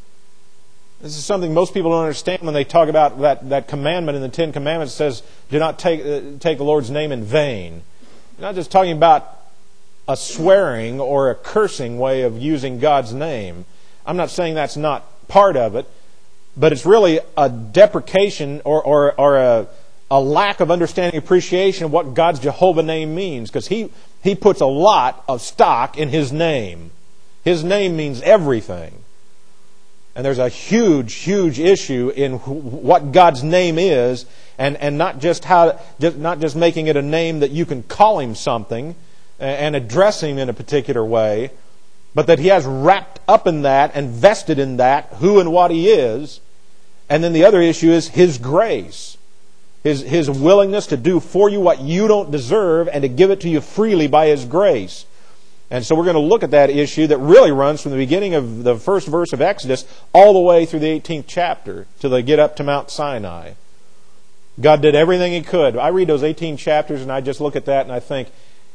This is something most people don't understand when they talk about that commandment in the 10 Commandments that says, do not take the Lord's name in vain. You're not just talking about a swearing or a cursing way of using God's name. I'm not saying that's not part of it, but it's really a deprecation or a lack of understanding and appreciation of what God's Jehovah name means, because He puts a lot of stock in His name. His name means everything. And there's a huge, huge issue in what God's name is, and not just making it a name that you can call Him something and address Him in a particular way, but that He has wrapped up in that and vested in that who and what He is. And then the other issue is His grace. His willingness to do for you what you don't deserve and to give it to you freely by His grace. And so we're going to look at that issue that really runs from the beginning of the first verse of Exodus all the way through the 18th chapter till they get up to Mount Sinai. God did everything He could. I read those 18 chapters and I just look at that and I think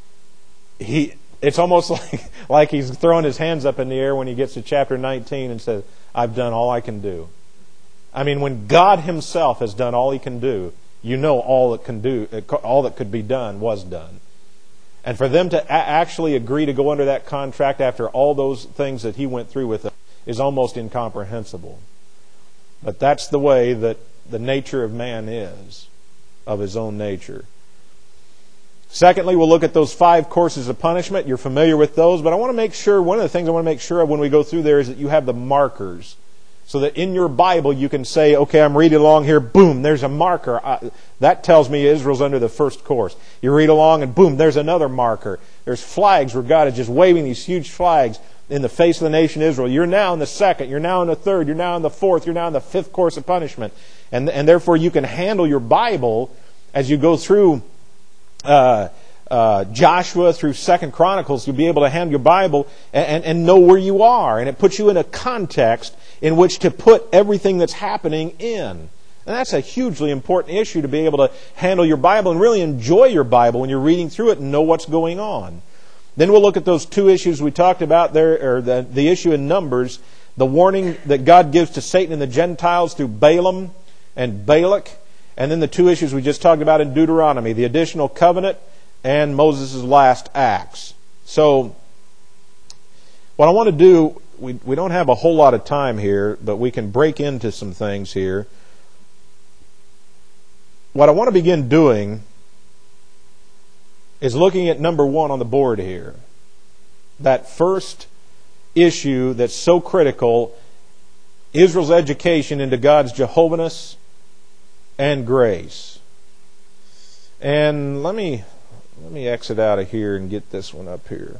it's almost like He's throwing His hands up in the air when He gets to chapter 19 and says, I've done all I can do. I mean, when God Himself has done all He can do, you know all that could be done was done. And for them to actually agree to go under that contract after all those things that He went through with them is almost incomprehensible. But that's the way that the nature of man is, of his own nature. Secondly, we'll look at those 5 courses of punishment. You're familiar with those, but I want to make sure, one of the things I want to make sure of when we go through there is that you have the markers. So that in your Bible you can say, okay, I'm reading along here, boom, there's a marker. That tells me Israel's under the first course. You read along and boom, there's another marker. There's flags where God is just waving these huge flags in the face of the nation of Israel. You're now in the second, you're now in the third, you're now in the fourth, you're now in the 5th course of punishment. And therefore you can handle your Bible as you go through Joshua through 2 Chronicles. You'll be able to handle your Bible and know where you are. And it puts you in a context in which to put everything that's happening in. And that's a hugely important issue, to be able to handle your Bible and really enjoy your Bible when you're reading through it and know what's going on. Then we'll look at those 2 issues we talked about there, or the issue in Numbers, the warning that God gives to Satan and the Gentiles through Balaam and Balak, and then the 2 issues we just talked about in Deuteronomy, the additional covenant and Moses' last acts. So What I want to do, we don't have a whole lot of time here, but we can break into some things here. What I want to begin doing is looking at number 1 on the board here. That first issue that's so critical, Israel's education into God's Jehovahness and grace. And let me exit out of here and get this one up here.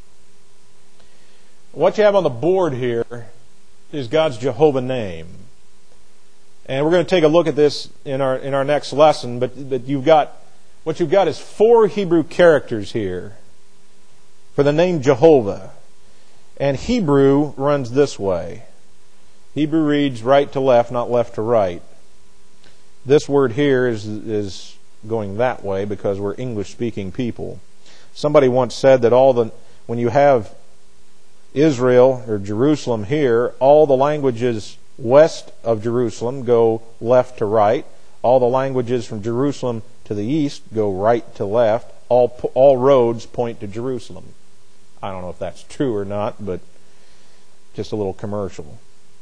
What you have on the board here is God's Jehovah name. And we're going to take a look at this in our next lesson, but what you've got is 4 Hebrew characters here for the name Jehovah. And Hebrew runs this way. Hebrew reads right to left, not left to right. This word here is going that way because we're English-speaking people. Somebody once said that when you have Israel or Jerusalem here, all the languages west of Jerusalem go left to right. All the languages from Jerusalem to the east go right to left. All roads point to Jerusalem. I don't know if that's true or not, but just a little commercial.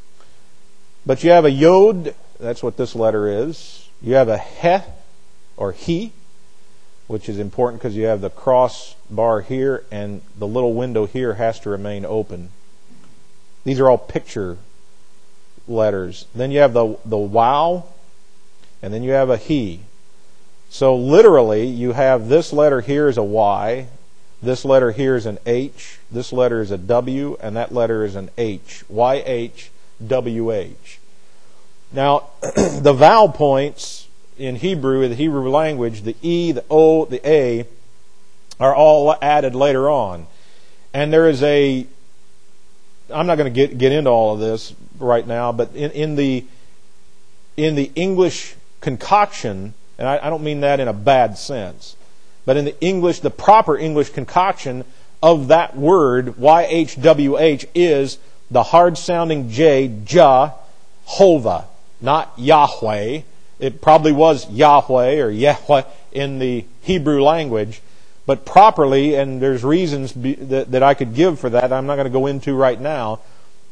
But you have a Yod, that's what this letter is. You have a He, or He, which is important because you have the cross bar here and the little window here has to remain open. These are all picture letters. Then you have the Wow, and then you have a He. So literally, you have this letter here is a Y, this letter here is an H, this letter is a W, and that letter is an H. Y-H-W-H. Now, the vowel points in Hebrew, in the Hebrew language, the E, the O, the A, are all added later on. And there is I'm not going to get into all of this right now, but in the English concoction, and I don't mean that in a bad sense, but in the proper English concoction of that word, Y-H-W-H, is the hard-sounding J, Jehovah, not Yahweh. It probably was Yahweh or Yahweh in the Hebrew language, but properly, and there's reasons that I could give for that, I'm not going to go into right now.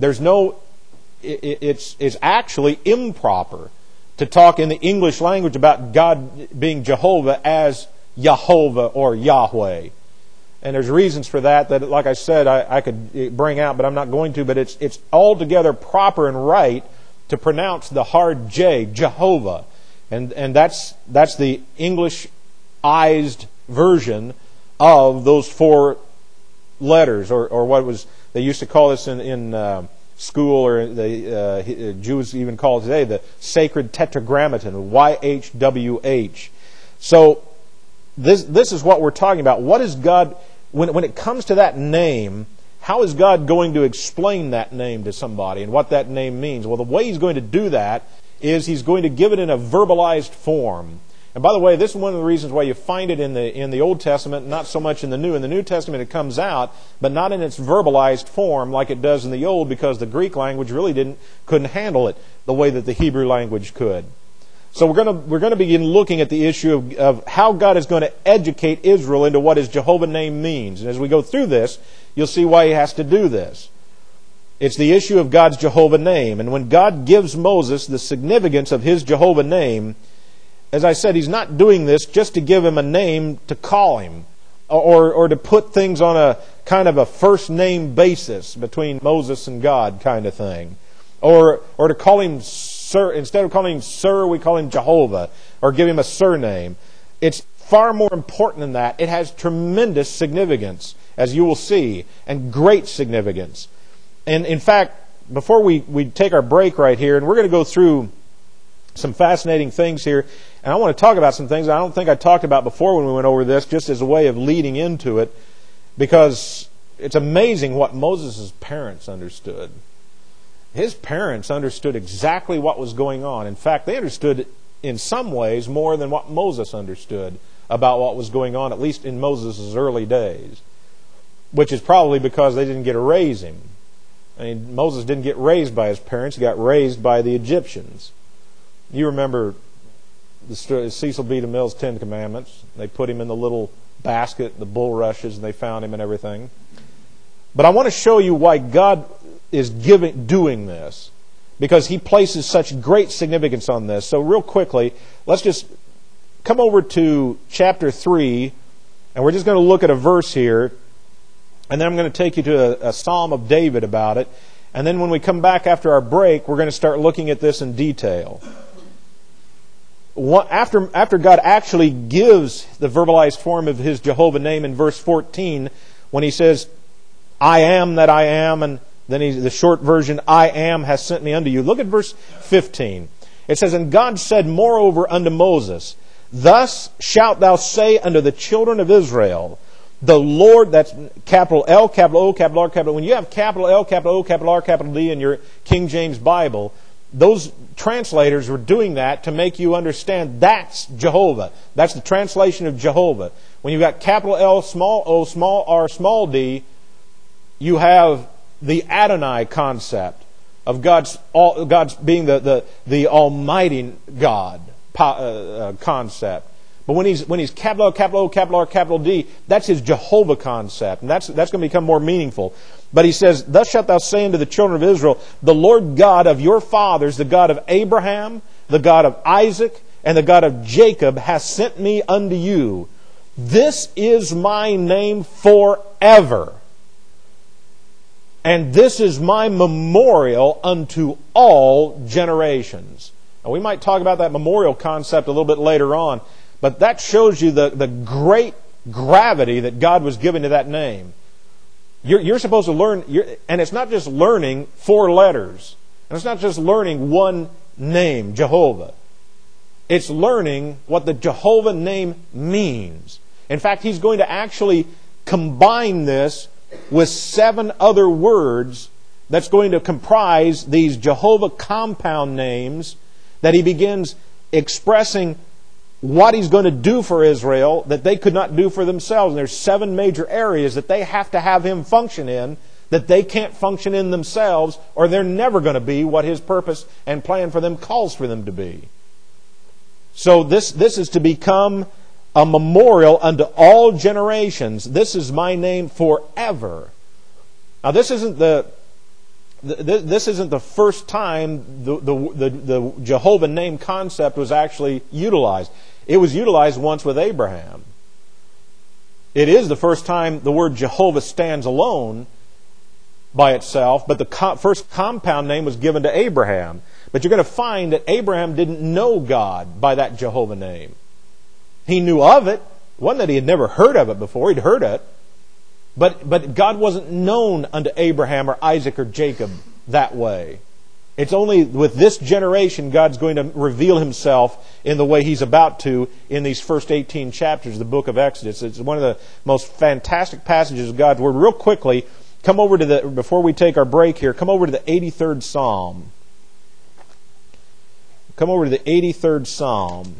It's actually improper to talk in the English language about God being Jehovah as Yehovah or Yahweh. And there's reasons for that, like I said, I could bring out, but I'm not going to. But it's altogether proper and right to pronounce the hard J, Jehovah. And that's the Englishized version of those 4 letters, or what they used to call this in school, or the Jews even call it today, the sacred tetragrammaton, Y-H-W-H. So this is what we're talking about. What is God, when it comes to that name, how is God going to explain that name to somebody and what that name means? Well, the way He's going to do that is He's going to give it in a verbalized form. And by the way, this is one of the reasons why you find it in the Old Testament, not so much in the New. In the New Testament it comes out, but not in its verbalized form like it does in the Old, because the Greek language really couldn't handle it the way that the Hebrew language could. So we're going to begin looking at the issue of how God is going to educate Israel into what His Jehovah name means. And as we go through this, you'll see why He has to do this. It's the issue of God's Jehovah name. And when God gives Moses the significance of His Jehovah name, as I said, He's not doing this just to give him a name to call him, or to put things on a kind of a first name basis between Moses and God kind of thing. Or to call him Sir. Instead of calling him Sir, we call him Jehovah, or give him a surname. It's far more important than that. It has tremendous significance, as you will see, and great significance. And in fact, before we take our break right here, and we're going to go through some fascinating things here, and I want to talk about some things I don't think I talked about before when we went over this, just as a way of leading into it, because it's amazing what Moses' parents understood. His parents understood exactly what was going on. In fact, they understood in some ways more than what Moses understood about what was going on, at least in Moses' early days, which is probably because they didn't get to raise him. I mean, Moses didn't get raised by his parents. He got raised by the Egyptians. You remember the Cecil B. DeMille's 10 Commandments. They put him in the little basket, the bulrushes, and they found him and everything. But I want to show you why God is doing this, because He places such great significance on this. So real quickly, let's just come over to chapter 3, and we're just going to look at a verse here, and then I'm going to take you to a Psalm of David about it. And then when we come back after our break, we're going to start looking at this in detail. After God actually gives the verbalized form of His Jehovah name in verse 14, when He says, I am that I am, and then the short version, I am has sent me unto you. Look at verse 15. It says, And God said moreover unto Moses, Thus shalt thou say unto the children of Israel, the Lord, that's capital L, capital O, capital R, capital. When you have capital L, capital O, capital R, capital D in your King James Bible, those translators were doing that to make you understand that's Jehovah. That's the translation of Jehovah. When you've got capital L, small o, small r, small d, you have the Adonai concept of God's being the Almighty God concept. But when he's capital L, capital O, capital R, capital D, that's His Jehovah concept. And that's going to become more meaningful. But He says, Thus shalt thou say unto the children of Israel, The Lord God of your fathers, the God of Abraham, the God of Isaac, and the God of Jacob, hath sent me unto you. This is my name forever. And this is my memorial unto all generations. Now, we might talk about that memorial concept a little bit later on. But that shows you the great gravity that God was giving to that name. You're supposed to learn, and it's not just learning 4 letters. And it's not just learning one name, Jehovah. It's learning what the Jehovah name means. In fact, He's going to actually combine this with 7 other words that's going to comprise these Jehovah compound names that He begins expressing what He's going to do for Israel that they could not do for themselves. And there's 7 major areas that they have to have Him function in that they can't function in themselves, or they're never going to be what His purpose and plan for them calls for them to be. So this is to become a memorial unto all generations. This is my name forever. Now this isn't the first time the Jehovah name concept was actually utilized. It was utilized once with Abraham. It is the first time the word Jehovah stands alone by itself, but the first compound name was given to Abraham. But you're going to find that Abraham didn't know God by that Jehovah name. He knew of it. It wasn't that he had never heard of it before. He'd heard it. But God wasn't known unto Abraham or Isaac or Jacob that way. It's only with this generation God's going to reveal Himself in the way He's about to in these first 18 chapters of the book of Exodus. It's one of the most fantastic passages of God's Word. Real quickly, come over to before we take our break here, come over to the 83rd Psalm. Come over to the 83rd Psalm.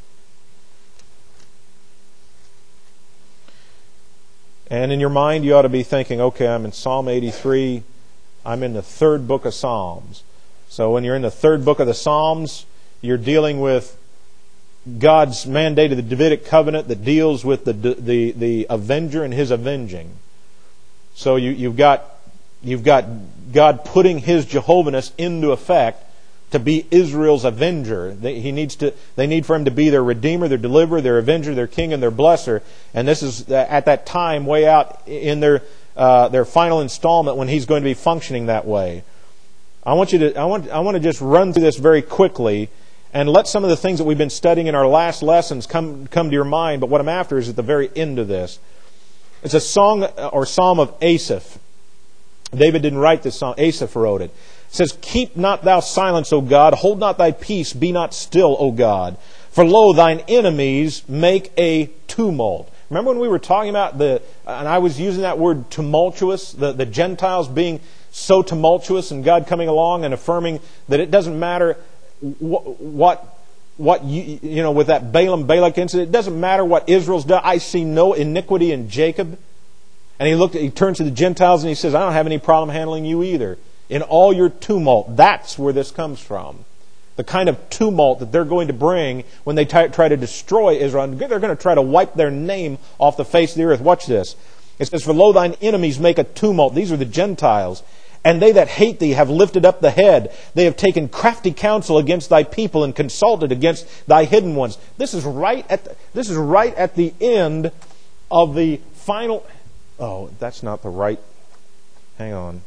And in your mind, you ought to be thinking, okay, I'm in Psalm 83. I'm in the 3rd book of Psalms. So when you're in the 3rd book of the Psalms, you're dealing with God's mandate of the Davidic covenant that deals with the avenger and his avenging. So you've got God putting His Jehovahness into effect to be Israel's avenger. They need for Him to be their redeemer, their deliverer, their avenger, their king, and their blesser. And this is at that time way out in their final installment when He's going to be functioning that way. I want to just run through this very quickly and let some of the things that we've been studying in our last lessons come to your mind. But what I'm after is at the very end of this. It's a song or psalm of Asaph. David didn't write this song. Asaph wrote it. It says, Keep not thou silence, O God. Hold not thy peace. Be not still, O God. For lo, thine enemies make a tumult. Remember when we were talking about and I was using that word tumultuous, the Gentiles being so tumultuous, and God coming along and affirming that it doesn't matter what with that Balaam-Balak incident, it doesn't matter what Israel's done. I see no iniquity in Jacob. And he turns to the Gentiles and he says, I don't have any problem handling you either. In all your tumult, that's where this comes from. The kind of tumult that they're going to bring when they try to destroy Israel. They're going to try to wipe their name off the face of the earth. Watch this. It says, "For lo, thine enemies make a tumult." These are the Gentiles. "And they that hate thee have lifted up the head. They have taken crafty counsel against thy people and consulted against thy hidden ones." This is right at the end of the final. Oh, that's not the right. Hang on.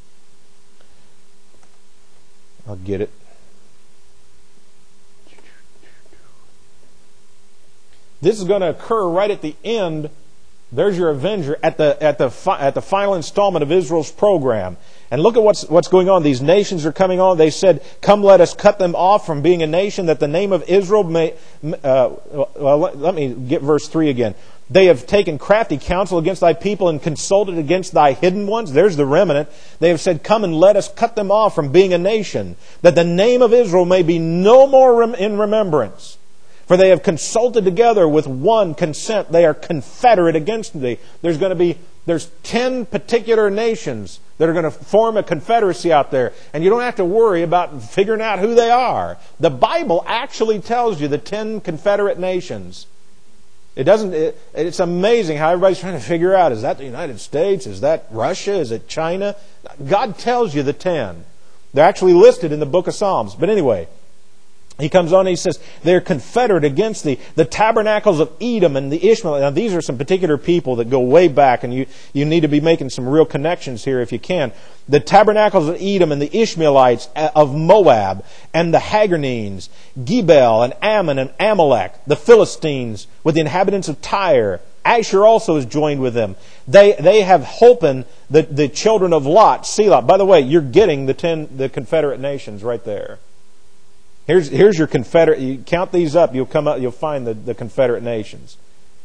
I'll get it. This is going to occur right at the end. There's your avenger at the final installment of Israel's program. And look at what's going on. These nations are coming on. They said, "Come, let us cut them off from being a nation, that the name of Israel may..." Let me get verse 3 again. "They have taken crafty counsel against thy people and consulted against thy hidden ones." There's the remnant. They have said, "Come and let us cut them off from being a nation, that the name of Israel may be no more in remembrance. For they have consulted together with one consent. They are confederate against thee." There's 10 particular nations that are going to form a confederacy out there. And you don't have to worry about figuring out who they are. The Bible actually tells you the 10 confederate nations. It's amazing how everybody's trying to figure out, is that the United States? Is that Russia? Is it China? God tells you the 10. They're actually listed in the book of Psalms. But anyway, he comes on and he says, "They're confederate against thee. The tabernacles of Edom and the Ishmaelites." Now these are some particular people that go way back, and you need to be making some real connections here if you can. "The tabernacles of Edom and the Ishmaelites of Moab, and the Hagarines, Gebel and Ammon and Amalek, the Philistines with the inhabitants of Tyre. Asher also is joined with them. They have holpen the children of Lot, Selah." By the way, you're getting the confederate nations right there. Here's your confederate. You count these up, you'll find the confederate nations.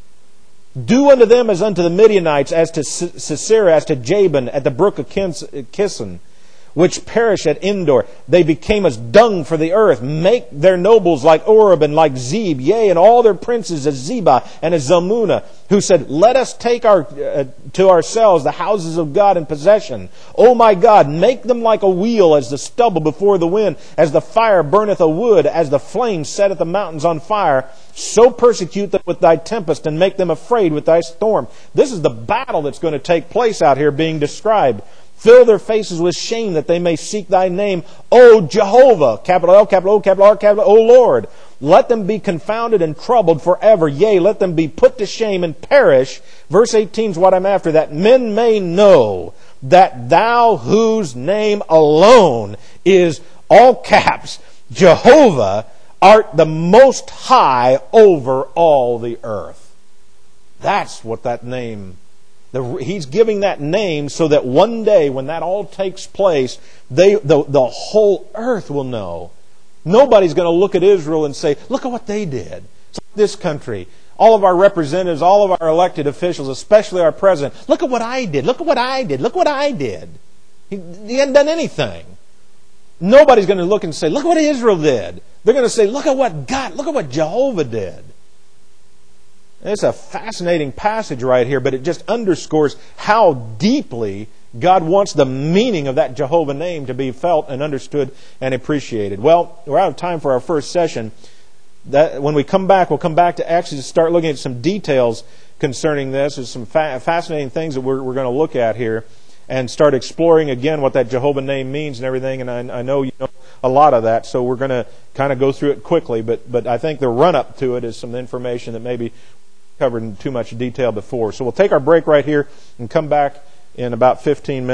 "Do unto them as unto the Midianites, as to Sisera, as to Jabin at the brook of Kison, which perished at Endor. They became as dung for the earth. Make their nobles like Oreb and like Zeb, yea, and all their princes as Zebah and as Zalmunna, who said, Let us take to ourselves the houses of God in possession. O my God, make them like a wheel, as the stubble before the wind, as the fire burneth a wood, as the flame setteth the mountains on fire. So persecute them with thy tempest, and make them afraid with thy storm." This is the battle that's going to take place out here being described. "Fill their faces with shame, that they may seek thy name, O Jehovah," capital L, capital O, capital R, capital O Lord. "Let them be confounded and troubled forever. Yea, let them be put to shame and perish." Verse 18 is what I'm after. "That men may know that thou, whose name alone is," all caps, "Jehovah, art the most high over all the earth." That's what that name. He's giving that name so that one day when that all takes place, the whole earth will know. Nobody's going to look at Israel and say, "Look at what they did." It's like this country. All of our representatives, all of our elected officials, especially our president, "Look at what I did. Look at what I did. Look what I did." He hadn't done anything. Nobody's going to look and say, "Look what Israel did." They're going to say, look at what Jehovah did. It's a fascinating passage right here, but it just underscores how deeply God wants the meaning of that Jehovah name to be felt and understood and appreciated. Well, we're out of time for our first session. When we come back, we'll come back to Exodus, start looking at some details concerning this. There's some fascinating things that we're going to look at here, and start exploring again what that Jehovah name means and everything. And I know you know a lot of that, so we're going to kind of go through it quickly. But I think the run-up to it is some information that maybe covered in too much detail before. So we'll take our break right here and come back in about 15 minutes.